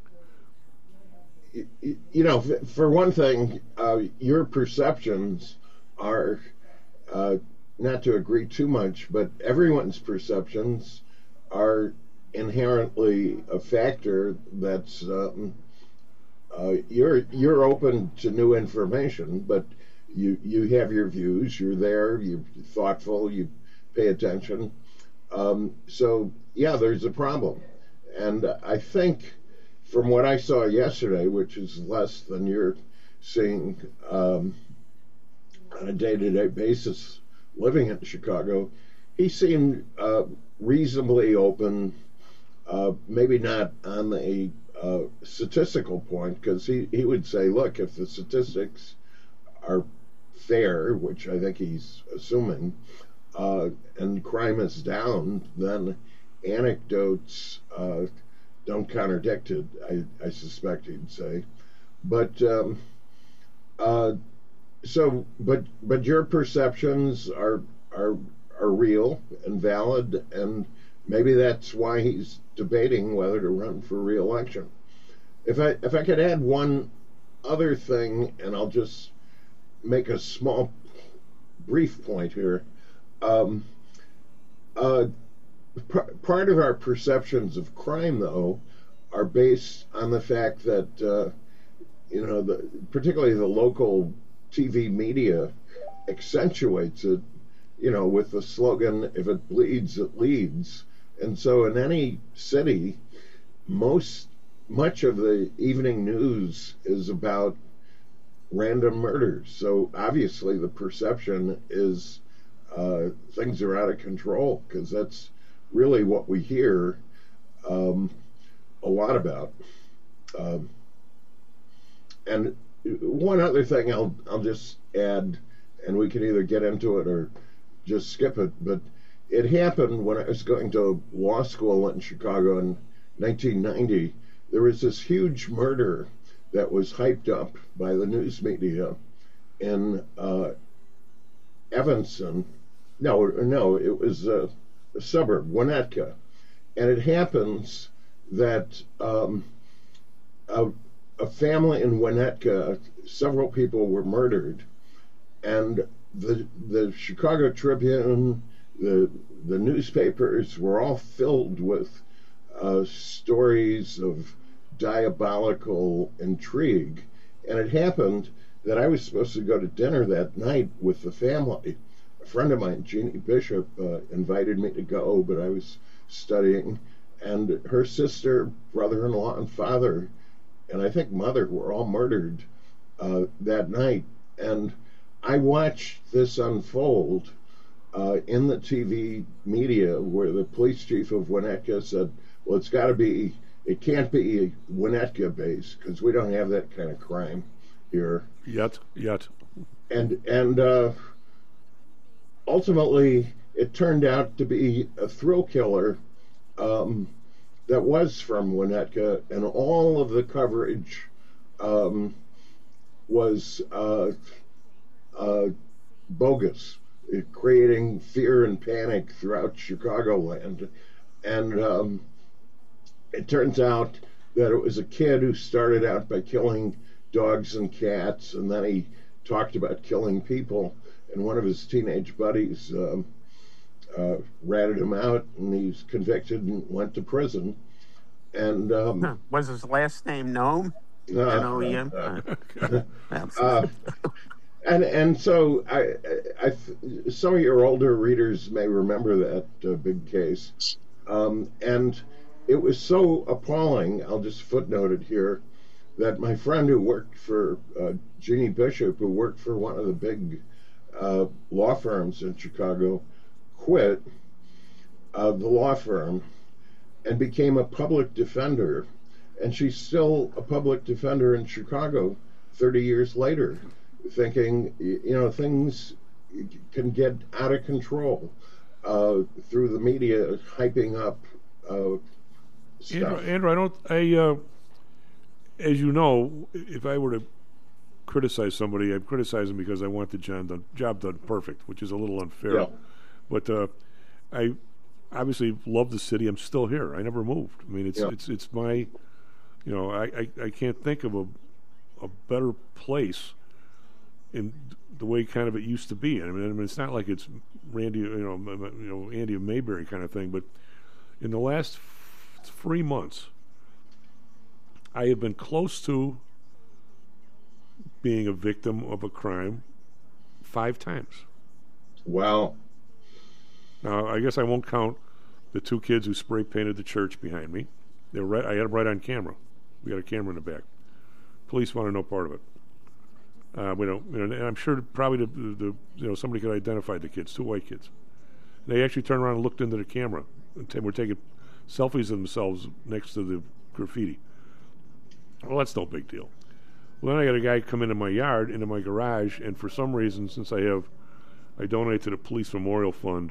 for one thing, your perceptions are, not to agree too much, but everyone's perceptions are inherently a factor that's, you're open to new information, but you have your views, you're there, you're thoughtful, you pay attention. So, yeah, there's a problem. And I think from what I saw yesterday, which is less than you're seeing on a day-to-day basis living in Chicago, he seemed reasonably open, maybe not on a statistical point, because he would say, look, if the statistics are fair, which I think he's assuming, and crime is down, then anecdotes don't contradict it, I suspect he'd say. But but your perceptions are real and valid, and maybe that's why he's debating whether to run for re-election. If I could add one other thing, and I'll just make a small, brief point here. Part of our perceptions of crime, though, are based on the fact that particularly the local TV media accentuates it, with the slogan, if it bleeds, it leads. And so in any city, much of the evening news is about random murders. So obviously the perception is things are out of control, because that's really what we hear a lot about. And one other thing I'll just add, and we can either get into it or just skip it, but it happened when I was going to law school in Chicago in 1990. There was this huge murder that was hyped up by the news media in Evanston. No, it was a suburb, Winnetka. And it happens that a family in Winnetka, several people were murdered, and the Chicago Tribune, the newspapers were all filled with stories of diabolical intrigue. And it happened that I was supposed to go to dinner that night with the family. A friend of mine, Jeannie Bishop, invited me to go, but I was studying. And her sister, brother-in-law, and father, and I think mother, were all murdered that night. And I watched this unfold in the TV media, where the police chief of Winnetka said, well, it can't be Winnetka based, because we don't have that kind of crime here. Yet. And ultimately, it turned out to be a thrill killer that was from Winnetka, and all of the coverage was bogus, creating fear and panic throughout Chicagoland. And it turns out that it was a kid who started out by killing dogs and cats, and then he talked about killing people, and one of his teenage buddies ratted him out, and he's convicted and went to prison. And was his last name Noam? N-O-E-M? And so I some of your older readers may remember that big case. And it was so appalling, I'll just footnote it here, that my friend who worked for Jeannie Bishop, who worked for one of the big law firms in Chicago, quit the law firm and became a public defender. And she's still a public defender in Chicago 30 years later, thinking, things can get out of control through the media hyping up stuff. Andrew, as you know, if I were to criticize somebody, I'd criticize them because I want the job done perfect, which is a little unfair. Yeah. But I obviously love the city. I'm still here. I never moved. I mean, it's my, I can't think of a better place in the way kind of it used to be. I mean, it's not like it's Randy, Andy of Mayberry kind of thing, but in the last 3 months, I have been close to being a victim of a crime 5 times. Wow. Now, I guess I won't count the 2 kids who spray painted the church behind me. I had them right on camera. We got a camera in the back. Police wanted no part of it. And I'm sure probably somebody could identify the kids, 2 white kids. They actually turned around and looked into the camera and were taking selfies of themselves next to the graffiti. Well, that's no big deal. Well, then I got a guy come into my yard, into my garage, and for some reason, since I donate to the Police Memorial Fund,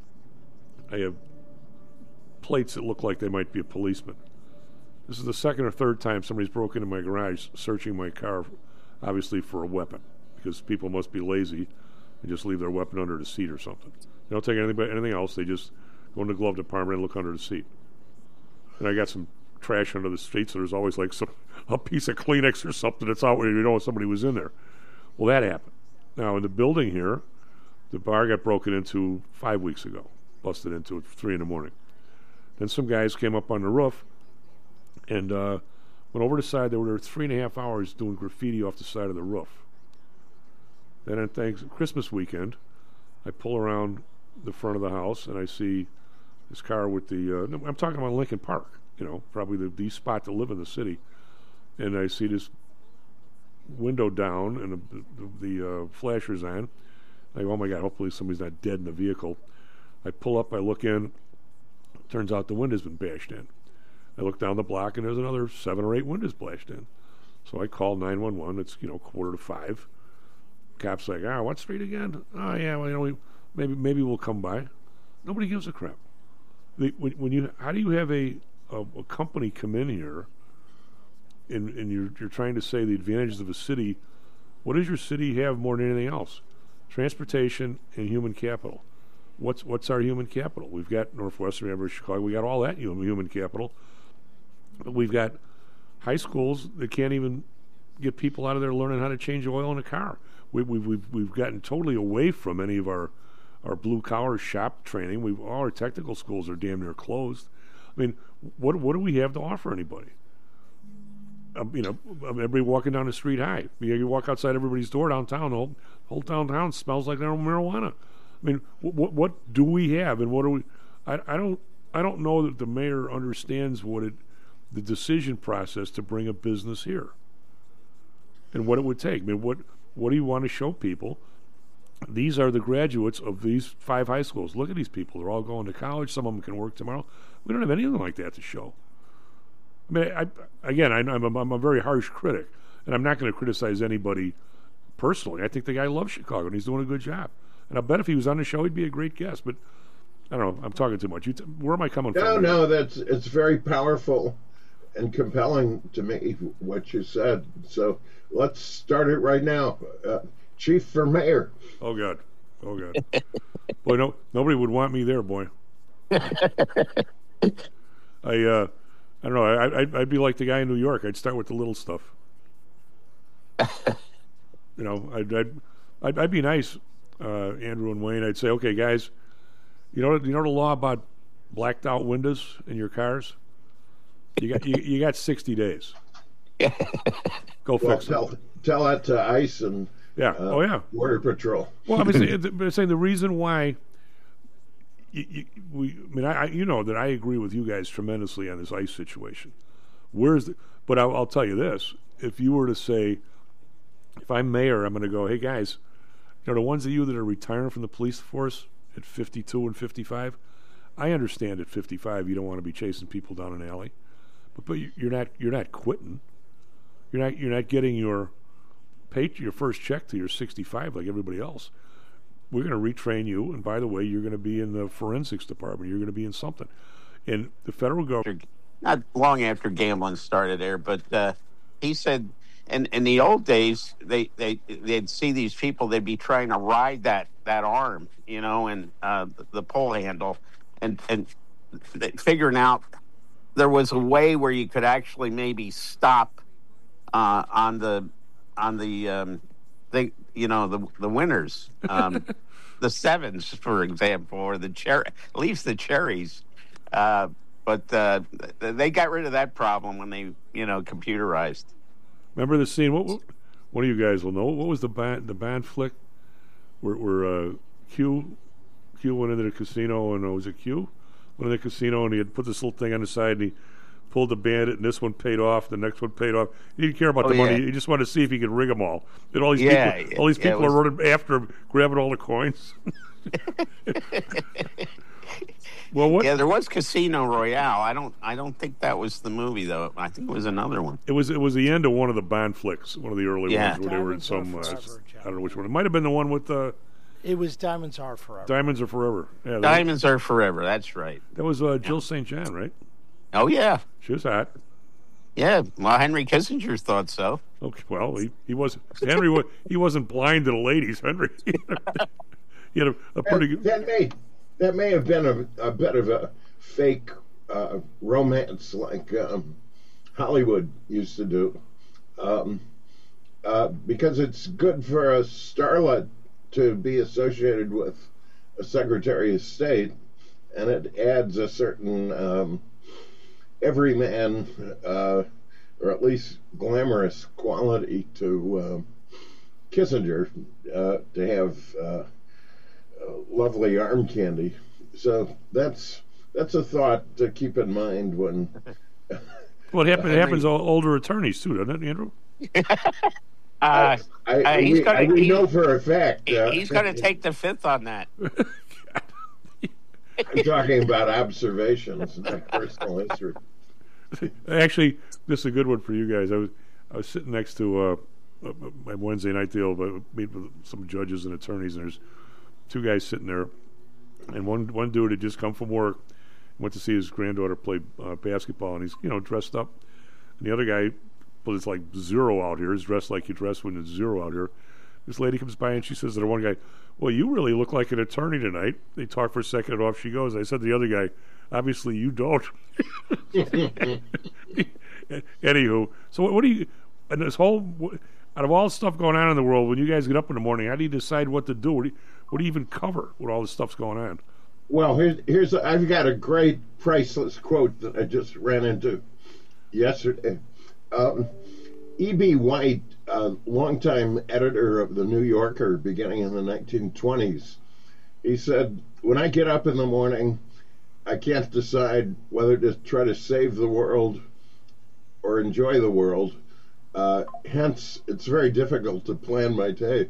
I have plates that look like they might be a policeman. This is the 2nd or 3rd time somebody's broken into my garage, searching my car, obviously for a weapon, because people must be lazy and just leave their weapon under the seat or something. They don't take anything else. They just go in the glove department and look under the seat. And I got some trash under the seat, so there's always like a piece of Kleenex or something that's out where somebody was in there. Well, that happened. Now, in the building here, the bar got broken into 5 weeks ago. Busted into at 3 a.m. Then some guys came up on the roof and went over the side. They were there 3.5 hours doing graffiti off the side of the roof. Then on Christmas weekend, I pull around the front of the house and I see this car with I'm talking about Lincoln Park, probably the spot to live in the city. And I see this window down and the flashers on. I go, oh my God, hopefully somebody's not dead in the vehicle. I pull up, I look in. Turns out the window's been bashed in. I look down the block and there's another 7 or 8 windows bashed in. So I call 911. It's 4:45. Cops like, what street again? Oh yeah, well maybe we'll come by. Nobody gives a crap. How do you have a company come in here and you're trying to say the advantages of a city? What does your city have more than anything else? Transportation and human capital. What's our human capital? We've got Northwestern, Chicago. We got all that human capital. But we've got high schools that can't even get people out of there learning how to change oil in a car. We've gotten totally away from any of our blue collar shop training. All our technical schools are damn near closed. I mean, what do we have to offer anybody? Everybody walking down the street high. You walk outside everybody's door downtown. The whole downtown smells like marijuana. I mean, what do we have, and what do we? I don't know that the mayor understands the decision process to bring a business here, and what it would take. I mean, what do you want to show people? These are the graduates of these 5 high schools. Look at these people. They're all going to college. Some of them can work tomorrow. We don't have anything like that to show. I mean, I'm a very harsh critic, and I'm not going to criticize anybody personally. I think the guy loves Chicago, and he's doing a good job. And I bet if he was on the show, he'd be a great guest. But I don't know. I'm talking too much. Where am I coming from? No, it's very powerful and compelling to me, what you said. So let's start it right now. Chief for mayor. Oh, God. Boy, no, nobody would want me there, boy. I don't know. I'd be like the guy in New York. I'd start with the little stuff. I'd be nice, Andrew and Wayne. I'd say, okay, guys, you know the law about blacked out windows in your cars. You got 60 days. Go fix it. Tell that to ICE and Border Patrol. Well, I'm saying the reason why. That I agree with you guys tremendously on this ICE situation. But I'll tell you this: if you were to say, if I'm mayor, I'm going to go, hey guys, the ones of you that are retiring from the police force at 52 and 55, I understand at 55 you don't want to be chasing people down an alley, but you're not quitting. You're not getting your first check till you're 65 like everybody else. We're going to retrain you, and by the way, you're going to be in the forensics department. You're going to be in something. And the federal government... Not long after gambling started there, but he said in the old days, they'd see these people, they'd be trying to ride that arm, and the pole handle, and figuring out there was a way where you could actually maybe stop on the winners, the sevens, for example, or at least the cherries. But they got rid of that problem when they, computerized. Remember the scene? One of you guys will know. What was the band flick where Q went into the casino, and was it Q? Went into the casino, and he had put this little thing on the side, and he pulled the bandit, and this one paid off, the next one paid off. He didn't care about the money. He just wanted to see if he could rig them all. And all these people are running after him, grabbing all the coins. Well, there was Casino Royale. I don't think that was the movie though. I think it was another one. It was the end of one of the Bond flicks, one of the early ones where they were in some. I don't know which one. It might have been the one with the. It was Diamonds Are Forever. Diamonds Are Forever. Yeah, Diamonds Are Forever. That's right. That was Jill St. John, right? Oh yeah, she was hot. Yeah, well, Henry Kissinger thought so. Okay, well, he wasn't. Henry, he wasn't blind to the ladies. Henry, he had a pretty good. That may have been a bit of a fake romance, like Hollywood used to do, because it's good for a starlet to be associated with a Secretary of State, and it adds a certain everyman, or at least glamorous quality to Kissinger, to have lovely arm candy. So that's a thought to keep in mind when. Well, it happens to older attorneys too, doesn't it, Andrew? We know for a fact. He's going to take the fifth on that. I'm talking about observations, not personal history. Actually, this is a good one for you guys. I was sitting next to my Wednesday night deal, but meet with some judges and attorneys, and there's two guys sitting there, and one dude had just come from work, went to see his granddaughter play basketball, and he's dressed up, and the other guy, well, it's like zero out here, is dressed like you dress when it's zero out here, this lady comes by and she says to the one guy, "Well, you really look like an attorney tonight." They talk for a second and off she goes. I said to the other guy, "Obviously you don't." Anywho, so what do you, and this whole, out of all the stuff going on in the world, when you guys get up in the morning, how do you decide what to do? What do you even cover when all this stuff's going on? Well, I've got a great priceless quote that I just ran into yesterday. E.B. White, a longtime editor of the New Yorker beginning in the 1920s, he said, "When I get up in the morning, I can't decide whether to try to save the world or enjoy the world. Hence, it's very difficult to plan my day."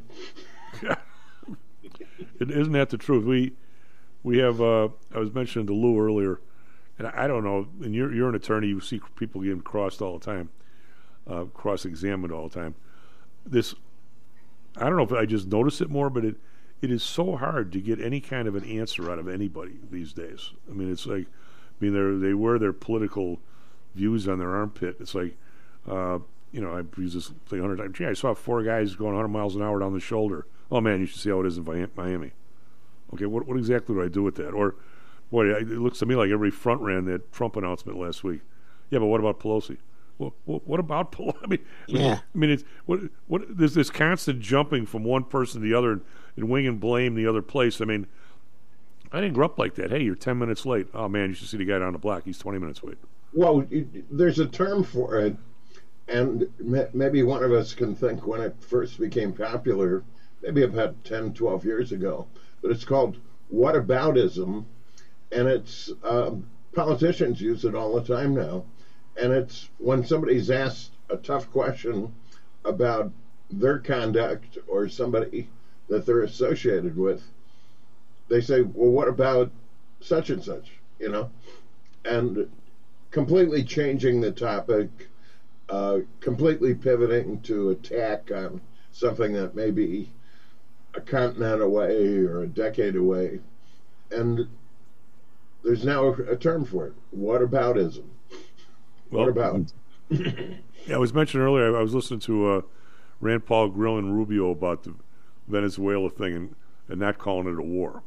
Isn't that the truth? We have, I was mentioning to Lou earlier, and I don't know, and you're an attorney, you see people getting crossed all the time, cross-examined all the time. I don't know if I just notice it more, but it is so hard to get any kind of an answer out of anybody these days. I mean, it's like, they wear their political views on their armpit. It's like, I've used this thing 100 times. Gee, I saw 4 guys going 100 miles an hour down the shoulder. Oh, man, you should see how it is in Miami. Okay, what exactly do I do with that? Or, boy, it looks to me like every front ran that Trump announcement last week. Yeah, but what about Pelosi? Well, what about Pelosi? It's there's this constant jumping from one person to the other and winging blame the other place. I mean, I didn't grow up like that. Hey, you're 10 minutes late. Oh, man, you should see the guy down the block. He's 20 minutes late. Well, there's a term for it, and maybe one of us can think when it first became popular, maybe about 10, 12 years ago, but it's called whataboutism, and it's politicians use it all the time now, and it's when somebody's asked a tough question about their conduct or somebody that they're associated with, they say, "Well, what about such and such?" And completely changing the topic, completely pivoting to attack on something that may be a continent away or a decade away. And there's now a term for it, whataboutism. What about? Yeah, I was mentioning earlier, I was listening to Rand Paul grilling Rubio about the Venezuela thing and not calling it a war.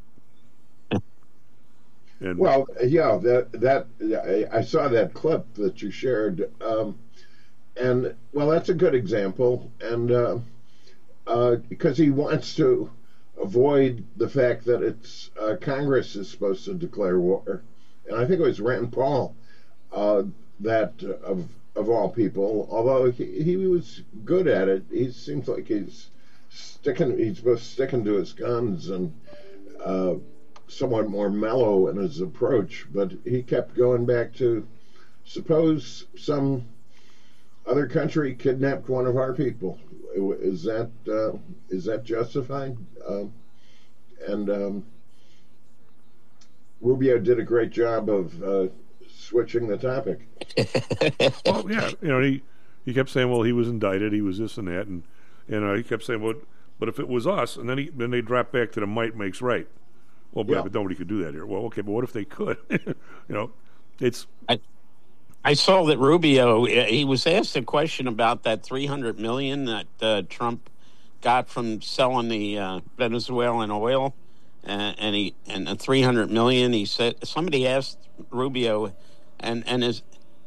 And, well, yeah, I saw that clip that you shared, and well, that's a good example, and because he wants to avoid the fact that it's Congress is supposed to declare war, and I think it was Rand Paul that of all people, although he was good at it, he seems like he's both sticking to his guns and somewhat more mellow in his approach, but he kept going back to, suppose some other country kidnapped one of our people. Is that justified? And Rubio did a great job of switching the topic. Well, yeah, he kept saying, well, he was indicted, he was this and that, and he kept saying, well, but if it was us, and then they dropped back to the might makes right. Well, but nobody could do that here. Well, okay, but what if they could? It's. I saw that Rubio. He was asked a question about that $300 million that Trump got from selling the Venezuelan oil, and the $300 million. He said somebody asked Rubio, and is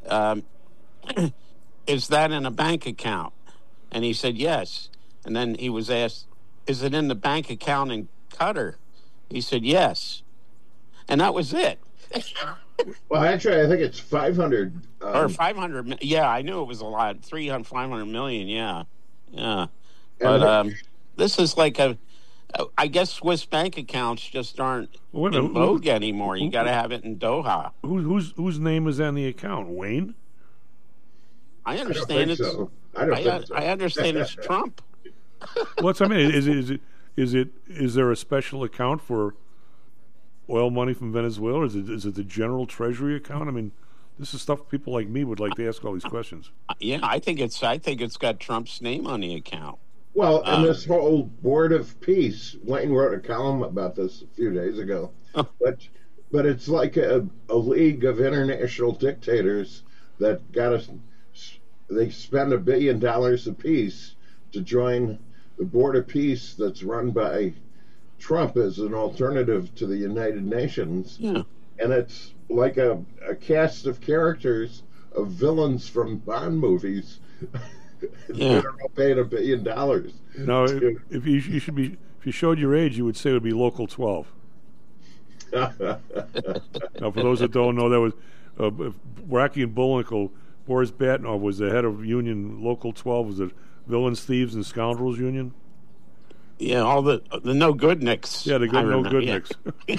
that in a bank account? And he said yes. And then he was asked, is it in the bank account in Qatar? He said yes, and that was it. Well, actually, I think it's 500. Or 500. Yeah, I knew it was a lot. 500 million. Yeah. But this is like I guess Swiss bank accounts just aren't in vogue anymore. You got to have it in Doha. Whose name is on the account? Wayne. I understand it's. So. I understand it's Trump. What's I mean? Is there a special account for oil money from Venezuela? Or is it the general treasury account? I mean, this is stuff people like me would like to ask all these questions. Yeah, I think it's got Trump's name on the account. Well, and this whole Board of Peace, Wayne wrote a column about this a few days ago. But it's like a league of international dictators that they spend $1 billion apiece to join the Board of Peace that's run by Trump as an alternative to the United Nations. Yeah. And it's like a cast of characters of villains from Bond movies that are all paid $1 billion. Now, if you showed your age, you would say it would be Local 12. Now, for those that don't know, that was Rocky and Bullwinkle. Boris Batnov was the head of Union Local 12, was the Villains, Thieves, and Scoundrels Union. Yeah, all the no good nicks. Yeah, the good no good nicks.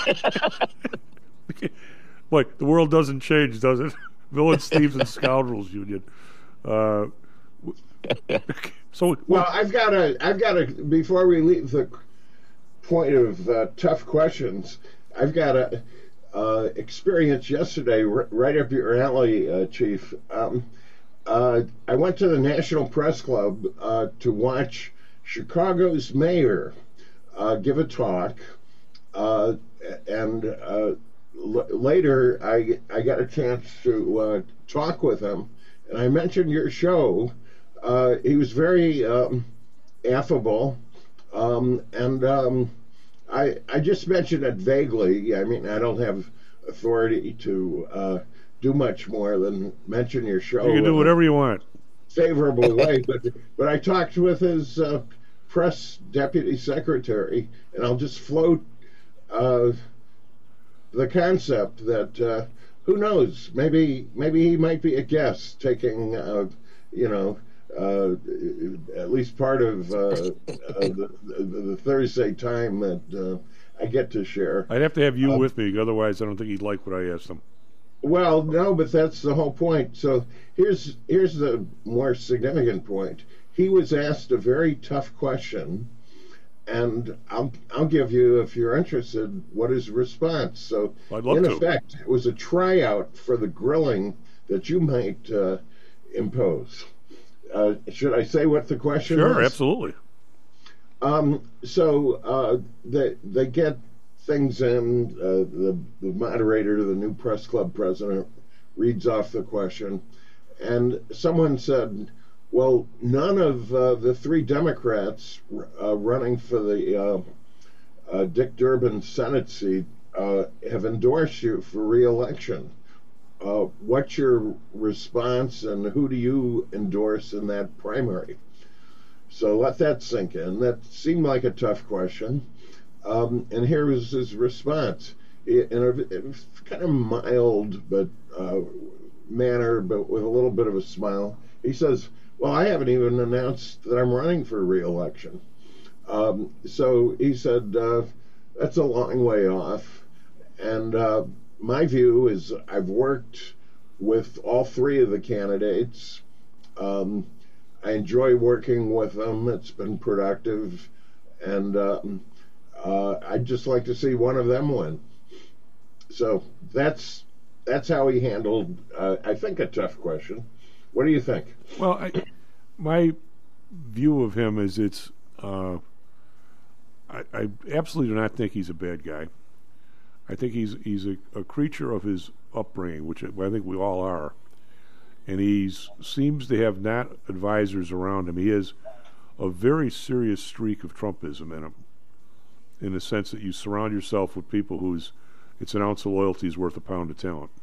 Boy, the world doesn't change, does it? Villains, Thieves, and Scoundrels Union. So, well, I've got to. Before we leave the point of tough questions, I've got a experience yesterday right up your alley, Chief. I went to the National Press Club to watch Chicago's mayor give a talk, and later I got a chance to talk with him, and I mentioned your show. He was very affable, and I just mentioned it vaguely. I mean, I don't have authority to do much more than mention your show. You can do whatever you want. Favorable way, but I talked with his press deputy secretary, and I'll just float the concept that who knows, maybe he might be a guest taking at least part of the Thursday time that I get to share. I'd have to have you with me, otherwise I don't think he'd like what I asked him. Well, no, but that's the whole point. So here's the more significant point. He was asked a very tough question, and I'll give you, if you're interested, what his response. So in effect, it was a tryout for the grilling that you might impose. Should I say what the question was? Sure, absolutely. So they get things in. The moderator, the new press club president, reads off the question, and someone said, well, none of the three Democrats running for the Dick Durbin Senate seat have endorsed you for re-election. What's your response, and who do you endorse in that primary? So let that sink in. That seemed like a tough question. And here was his response in a kind of mild but manner, but with a little bit of a smile. He says, well, I haven't even announced that I'm running for re-election. So he said, that's a long way off. And my view is I've worked with all three of the candidates. I enjoy working with them. It's been productive. And I'd just like to see one of them win. So that's how he handled, I think, a tough question. What do you think? Well, my view of him is I absolutely do not think he's a bad guy. I think he's a creature of his upbringing, which I think we all are. And he seems to have not advisors around him. He has a very serious streak of Trumpism in him, in the sense that you surround yourself with people it's an ounce of loyalty is worth a pound of talent.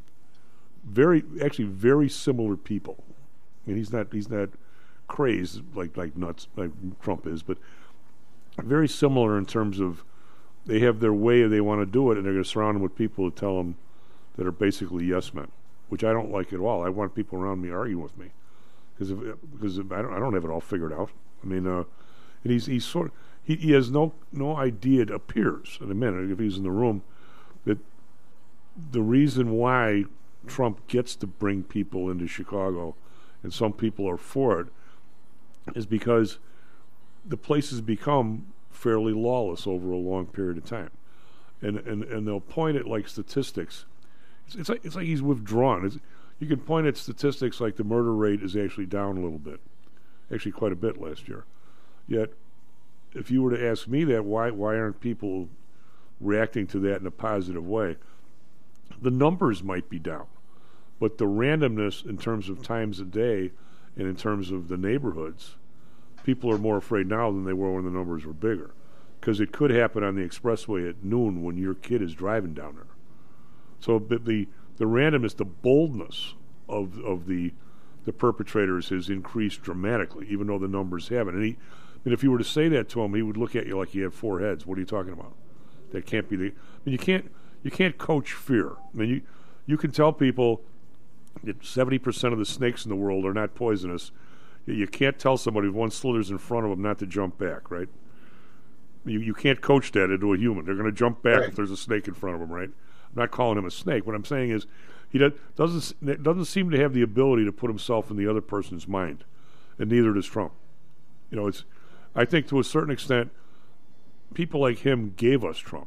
Very similar people. I mean, he's not crazed like nuts like Trump is, but very similar in terms of they have their way they want to do it, and they're going to surround them with people who tell them that are basically yes men, which I don't like at all. I want people around me arguing with me because I don't have it all figured out. I mean, and he's sort of he has no idea. It appears in a minute if he's in the room that the reason why Trump gets to bring people into Chicago, and some people are for it, is because the place has become fairly lawless over a long period of time, and they'll point at like statistics. It's like he's withdrawn. You can point at statistics like the murder rate is actually down a little bit, actually quite a bit last year. Yet, if you were to ask me that, why aren't people reacting to that in a positive way? The numbers might be down, but the randomness in terms of times a day and in terms of the neighborhoods people are more afraid now than they were when the numbers were bigger, because it could happen on the expressway at noon when your kid is driving down there. So the randomness, the boldness of the perpetrators has increased dramatically, even though the numbers haven't. And if you were to say that to him, he would look at you like you have four heads. What are you talking about? That can't be the. I mean, you can't coach fear. I mean, you can tell people that 70% of the snakes in the world are not poisonous. You can't tell somebody if one slithers in front of them not to jump back, right? You can't coach that into a human. They're going to jump back if there's a snake in front of them, right? I'm not calling him a snake. What I'm saying is he doesn't seem to have the ability to put himself in the other person's mind, and neither does Trump. I think to a certain extent, people like him gave us Trump.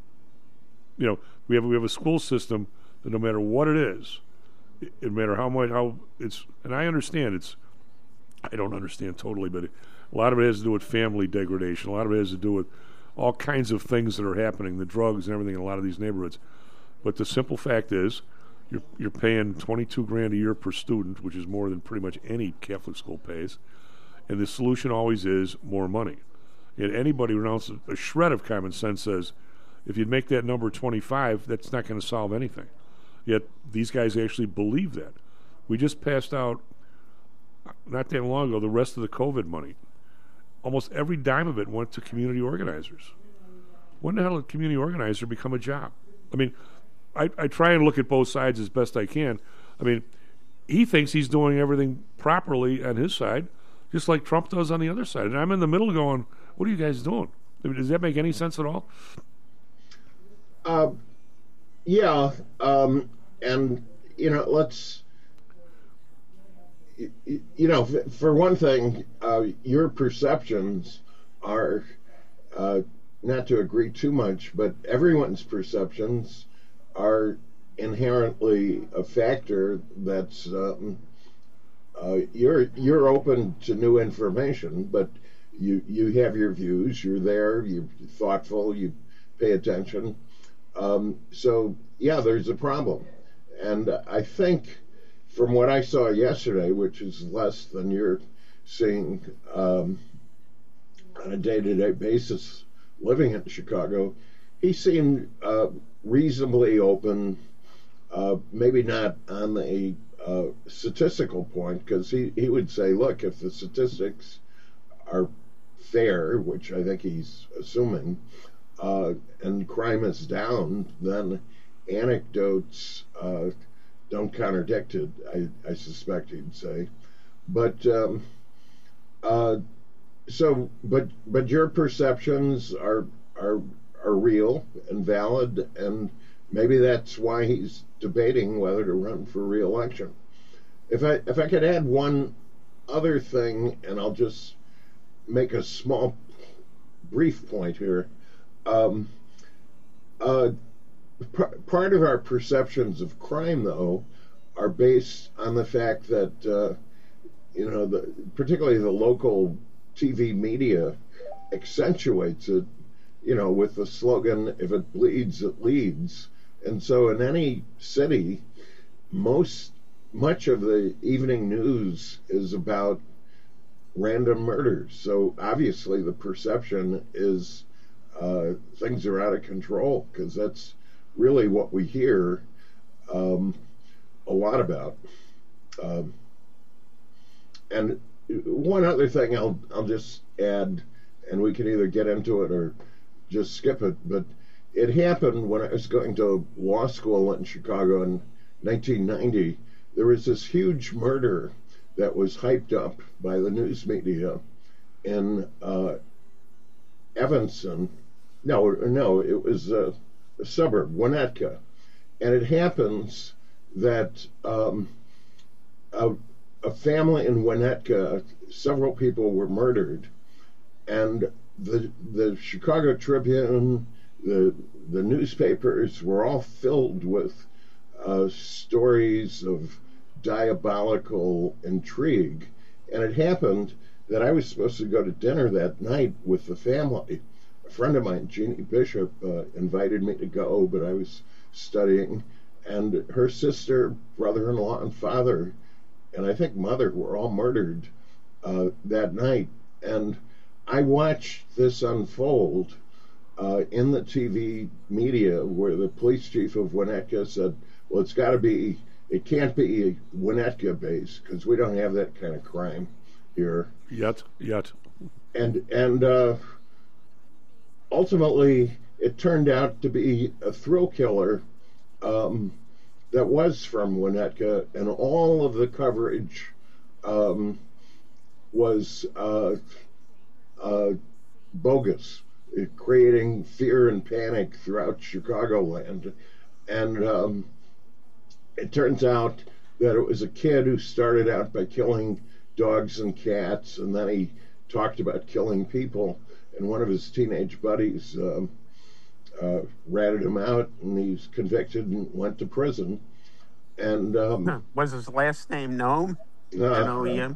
We have a school system that no matter what it is, no matter how it's, and I understand I don't understand totally, but a lot of it has to do with family degradation. A lot of it has to do with all kinds of things that are happening, the drugs and everything in a lot of these neighborhoods. But the simple fact is, you're paying $22,000 a year per student, which is more than pretty much any Catholic school pays. And the solution always is more money. And anybody who knows a shred of common sense says, if you'd make that number 25, that's not going to solve anything. Yet these guys actually believe that. We just passed out, not that long ago, the rest of the COVID money. Almost every dime of it went to community organizers. When the hell did community organizer become a job? I mean, I try and look at both sides as best I can. I mean, he thinks he's doing everything properly on his side, just like Trump does on the other side. And I'm in the middle going, what are you guys doing? I mean, does that make any sense at all? Yeah. And, let's, for one thing, your perceptions are, not to agree too much, but everyone's perceptions are inherently a factor that's you're open to new information, but you have your views, you're there, you're thoughtful, you pay attention. So yeah, there's a problem. And I think from what I saw yesterday, which is less than you're seeing on a day-to-day basis living in Chicago, he seemed reasonably open, maybe not on a statistical point, because he would say, look, if the statistics are fair, which I think he's assuming, and crime is down, then anecdotes don't contradict it, I suspect he'd say. But but your perceptions are real and valid, and maybe that's why he's debating whether to run for re-election. If I could add one other thing, and I'll just make a small, brief point here. Part of our perceptions of crime, though, are based on the fact that particularly the local TV media accentuates it, with the slogan, if it bleeds, it leads. And so in any city, much of the evening news is about random murders. So obviously the perception is things are out of control, because that's really what we hear a lot about. And one other thing I'll just add, and we can either get into it or just skip it, but it happened when I was going to law school in Chicago in 1990. There was this huge murder that was hyped up by the news media in Evanston. No, it was a suburb, Winnetka. And it happens that a family in Winnetka, several people were murdered, and the Chicago Tribune, the newspapers were all filled with stories of diabolical intrigue. And it happened that I was supposed to go to dinner that night with the family. A friend of mine, Jeannie Bishop, invited me to go, but I was studying, and her sister, brother-in-law, and father, and I think mother, were all murdered that night. And I watched this unfold in the TV media, where the police chief of Winnetka said, well, it can't be Winnetka based because we don't have that kind of crime here. Yet. And ultimately, it turned out to be a thrill killer that was from Winnetka, and all of the coverage was bogus, creating fear and panic throughout Chicagoland. And it turns out that it was a kid who started out by killing dogs and cats, and then he talked about killing people, and one of his teenage buddies ratted him out, and he's convicted and went to prison. And was his last name Noam? N-O-E-M?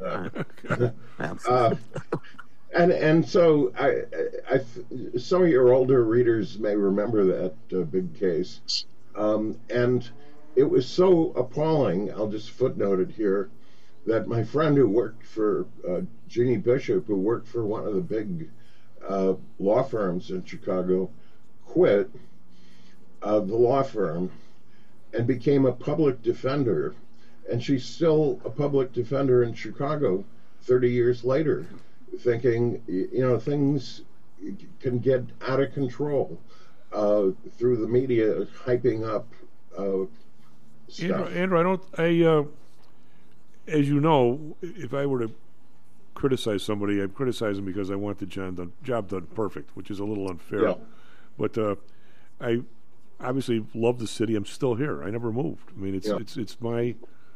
And so I some of your older readers may remember that big case, and it was so appalling. I'll just footnote it here, that my friend who worked for Jeannie Bishop, who worked for one of the big law firms in Chicago, quit the law firm and became a public defender, and she's still a public defender in Chicago 30 years later, thinking, things can get out of control through the media hyping up stuff. Andrew, as you know, if I were to criticize somebody, I'd criticize them because I want the job done perfect, which is a little unfair. Yeah. But I obviously love the city. I'm still here. I never moved. I mean, it's my,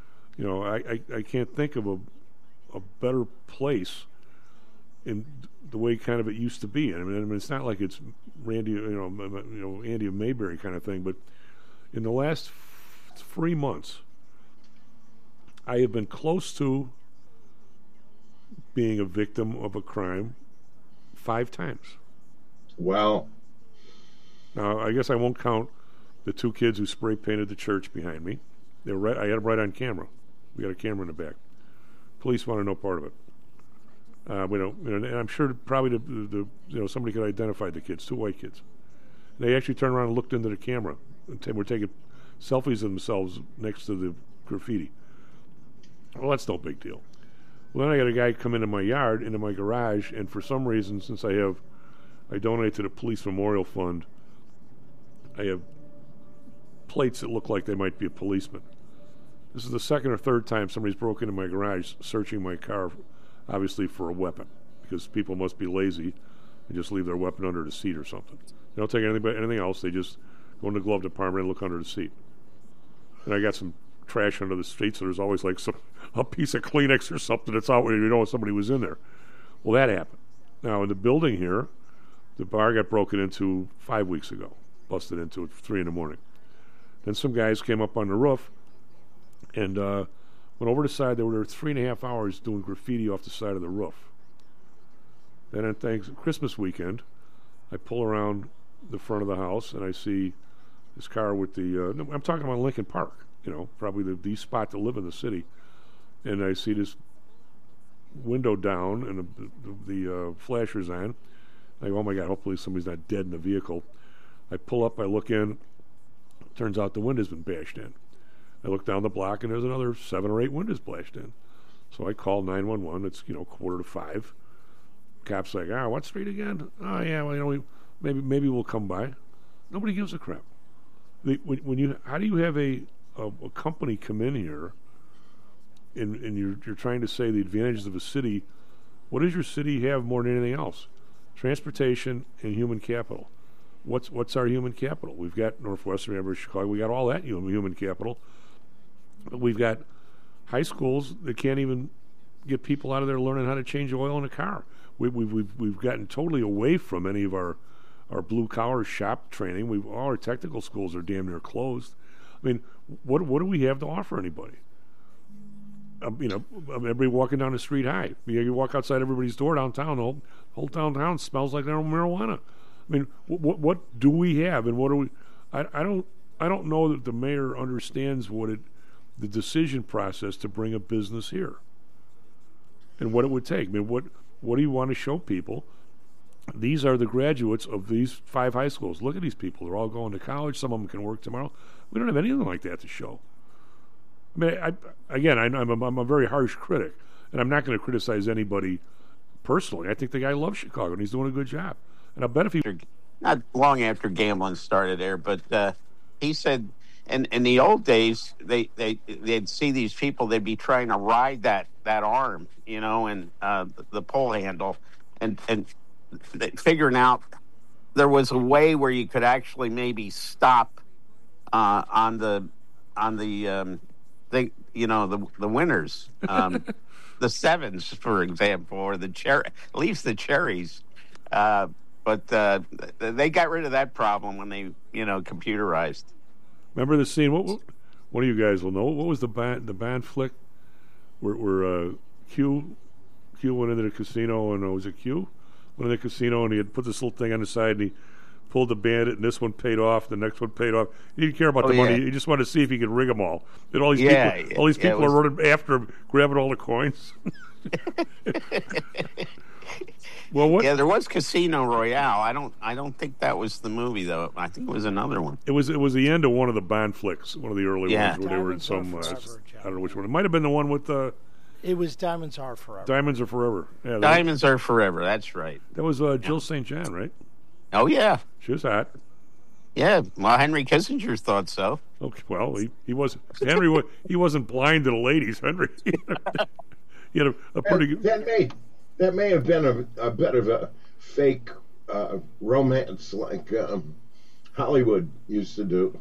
I can't think of a better place in the way kind of it used to be. I mean, it's not like it's Randy, Andy of Mayberry kind of thing. But in the last 3 months, I have been close to being a victim of a crime 5 times. Wow. Now, I guess I won't count the 2 kids who spray painted the church behind me. I had them right on camera. We got a camera in the back. Police wanted no part of it. We don't, and I'm sure probably somebody could identify the kids, 2 white kids. They actually turned around and looked into the camera and were taking selfies of themselves next to the graffiti. Well, that's no big deal. Well, then I got a guy come into my yard, into my garage, and for some reason, since I donate to the Police Memorial Fund, I have plates that look like they might be a policeman. This is the 2nd or 3rd time somebody's broken into my garage searching my car, obviously for a weapon, because people must be lazy and just leave their weapon under the seat or something. They don't take anything else. They just go in the glove department and look under the seat. And I got some trash under the seat, so there's always like a piece of Kleenex or something that's out when somebody was in there. Well, that happened. Now, in the building here, the bar got broken into 5 weeks ago, busted into at 3 a.m. Then some guys came up on the roof and went over the side. They were there 3.5 hours doing graffiti off the side of the roof. Then on Christmas weekend, I pull around the front of the house and I see this car with I'm talking about Lincoln Park, probably the spot to live in the city. And I see this window down and the flashers on. I go, oh my God, hopefully somebody's not dead in the vehicle. I pull up, I look in. Turns out the window's been bashed in. I look down the block and there's another 7 or 8 windows bashed in. So I call 911. It's 4:45. Cops like, what street again? Oh yeah, well maybe we'll come by. Nobody gives a crap. How do you have a company come in here and you're trying to say the advantages of a city? What does your city have more than anything else? Transportation and human capital. What's our human capital? We've got Northwestern, University of Chicago. We got all that human capital. But we've got high schools that can't even get people out of there learning how to change oil in a car. We've gotten totally away from any of our blue collar shop training. All our technical schools are damn near closed. I mean, what do we have to offer anybody? Everybody walking down the street high. You walk outside everybody's door downtown. The whole downtown smells like marijuana. I mean, what do we have, and what do we? I don't know that the mayor understands the decision process to bring a business here, and what it would take. I mean, what do you want to show people? These are the graduates of these 5 high schools. Look at these people. They're all going to college. Some of them can work tomorrow. We don't have anything like that to show. I mean, I'm a very harsh critic, and I'm not going to criticize anybody personally. I think the guy loves Chicago, and he's doing a good job. And I bet if he... Not long after Gamblin started there, but he said in the old days, they'd see these people, they'd be trying to ride that arm, you know, and the pole handle, and figuring out there was a way where you could actually maybe stop on the winners, the sevens, for example, or at least the cherries. But they got rid of that problem when they, computerized. Remember the scene? What one of you guys will know. What was the band flick where Q went into the casino, and was it Q? Went in the casino, and he had put this little thing on the side, and he pulled the bandit, and this one paid off, the next one paid off. He didn't care about the money. He just wanted to see if he could rig them all. And all these people are running after him, grabbing all the coins. Well, there was Casino Royale. I don't think that was the movie though. I think it was another one. It was the end of one of the Bond flicks, one of the early ones where they were in some. I don't know which one. It might have been the one with the. It was Diamonds Are Forever. Diamonds Are Forever. Yeah, Diamonds Are Forever. That's right. That was Jill St. John, right? Oh yeah, she was hot. Yeah, well, Henry Kissinger thought so. Okay, well, he wasn't. Henry, he wasn't blind to the ladies. Henry, he had a pretty good. That may have been a bit of a fake romance like Hollywood used to do,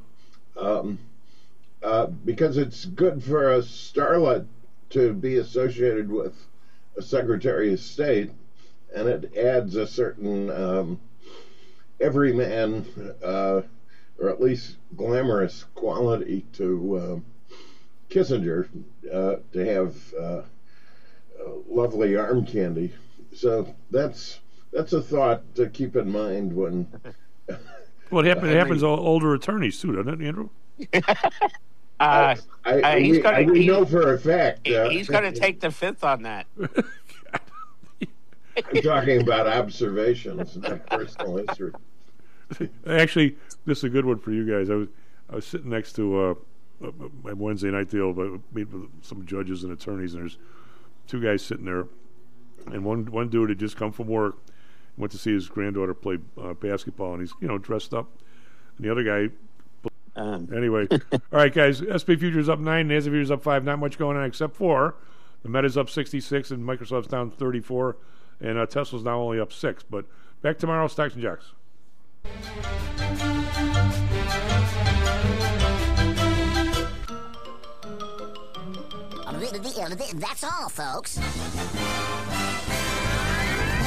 because it's good for a starlet to be associated with a Secretary of State, and it adds a certain everyman, or at least glamorous quality to Kissinger, to have lovely arm candy. So that's a thought to keep in mind when. Well, it happens to older attorneys too, doesn't it, Andrew? We know for a fact he's going to take the fifth on that. I'm talking about observations, not personal history. Actually, this is a good one for you guys. I was sitting next to my Wednesday night deal, but meet with some judges and attorneys, and there's 2 guys sitting there, and one dude had just come from work, went to see his granddaughter play basketball, and he's dressed up, and the other guy. Anyway, all right, guys. SP Futures up 9, NASDAQ Futures up 5. Not much going on except for the Meta's up 66, and Microsoft's down 34, and Tesla's now only up 6. But back tomorrow, Stocks and Jocks. That's all, folks.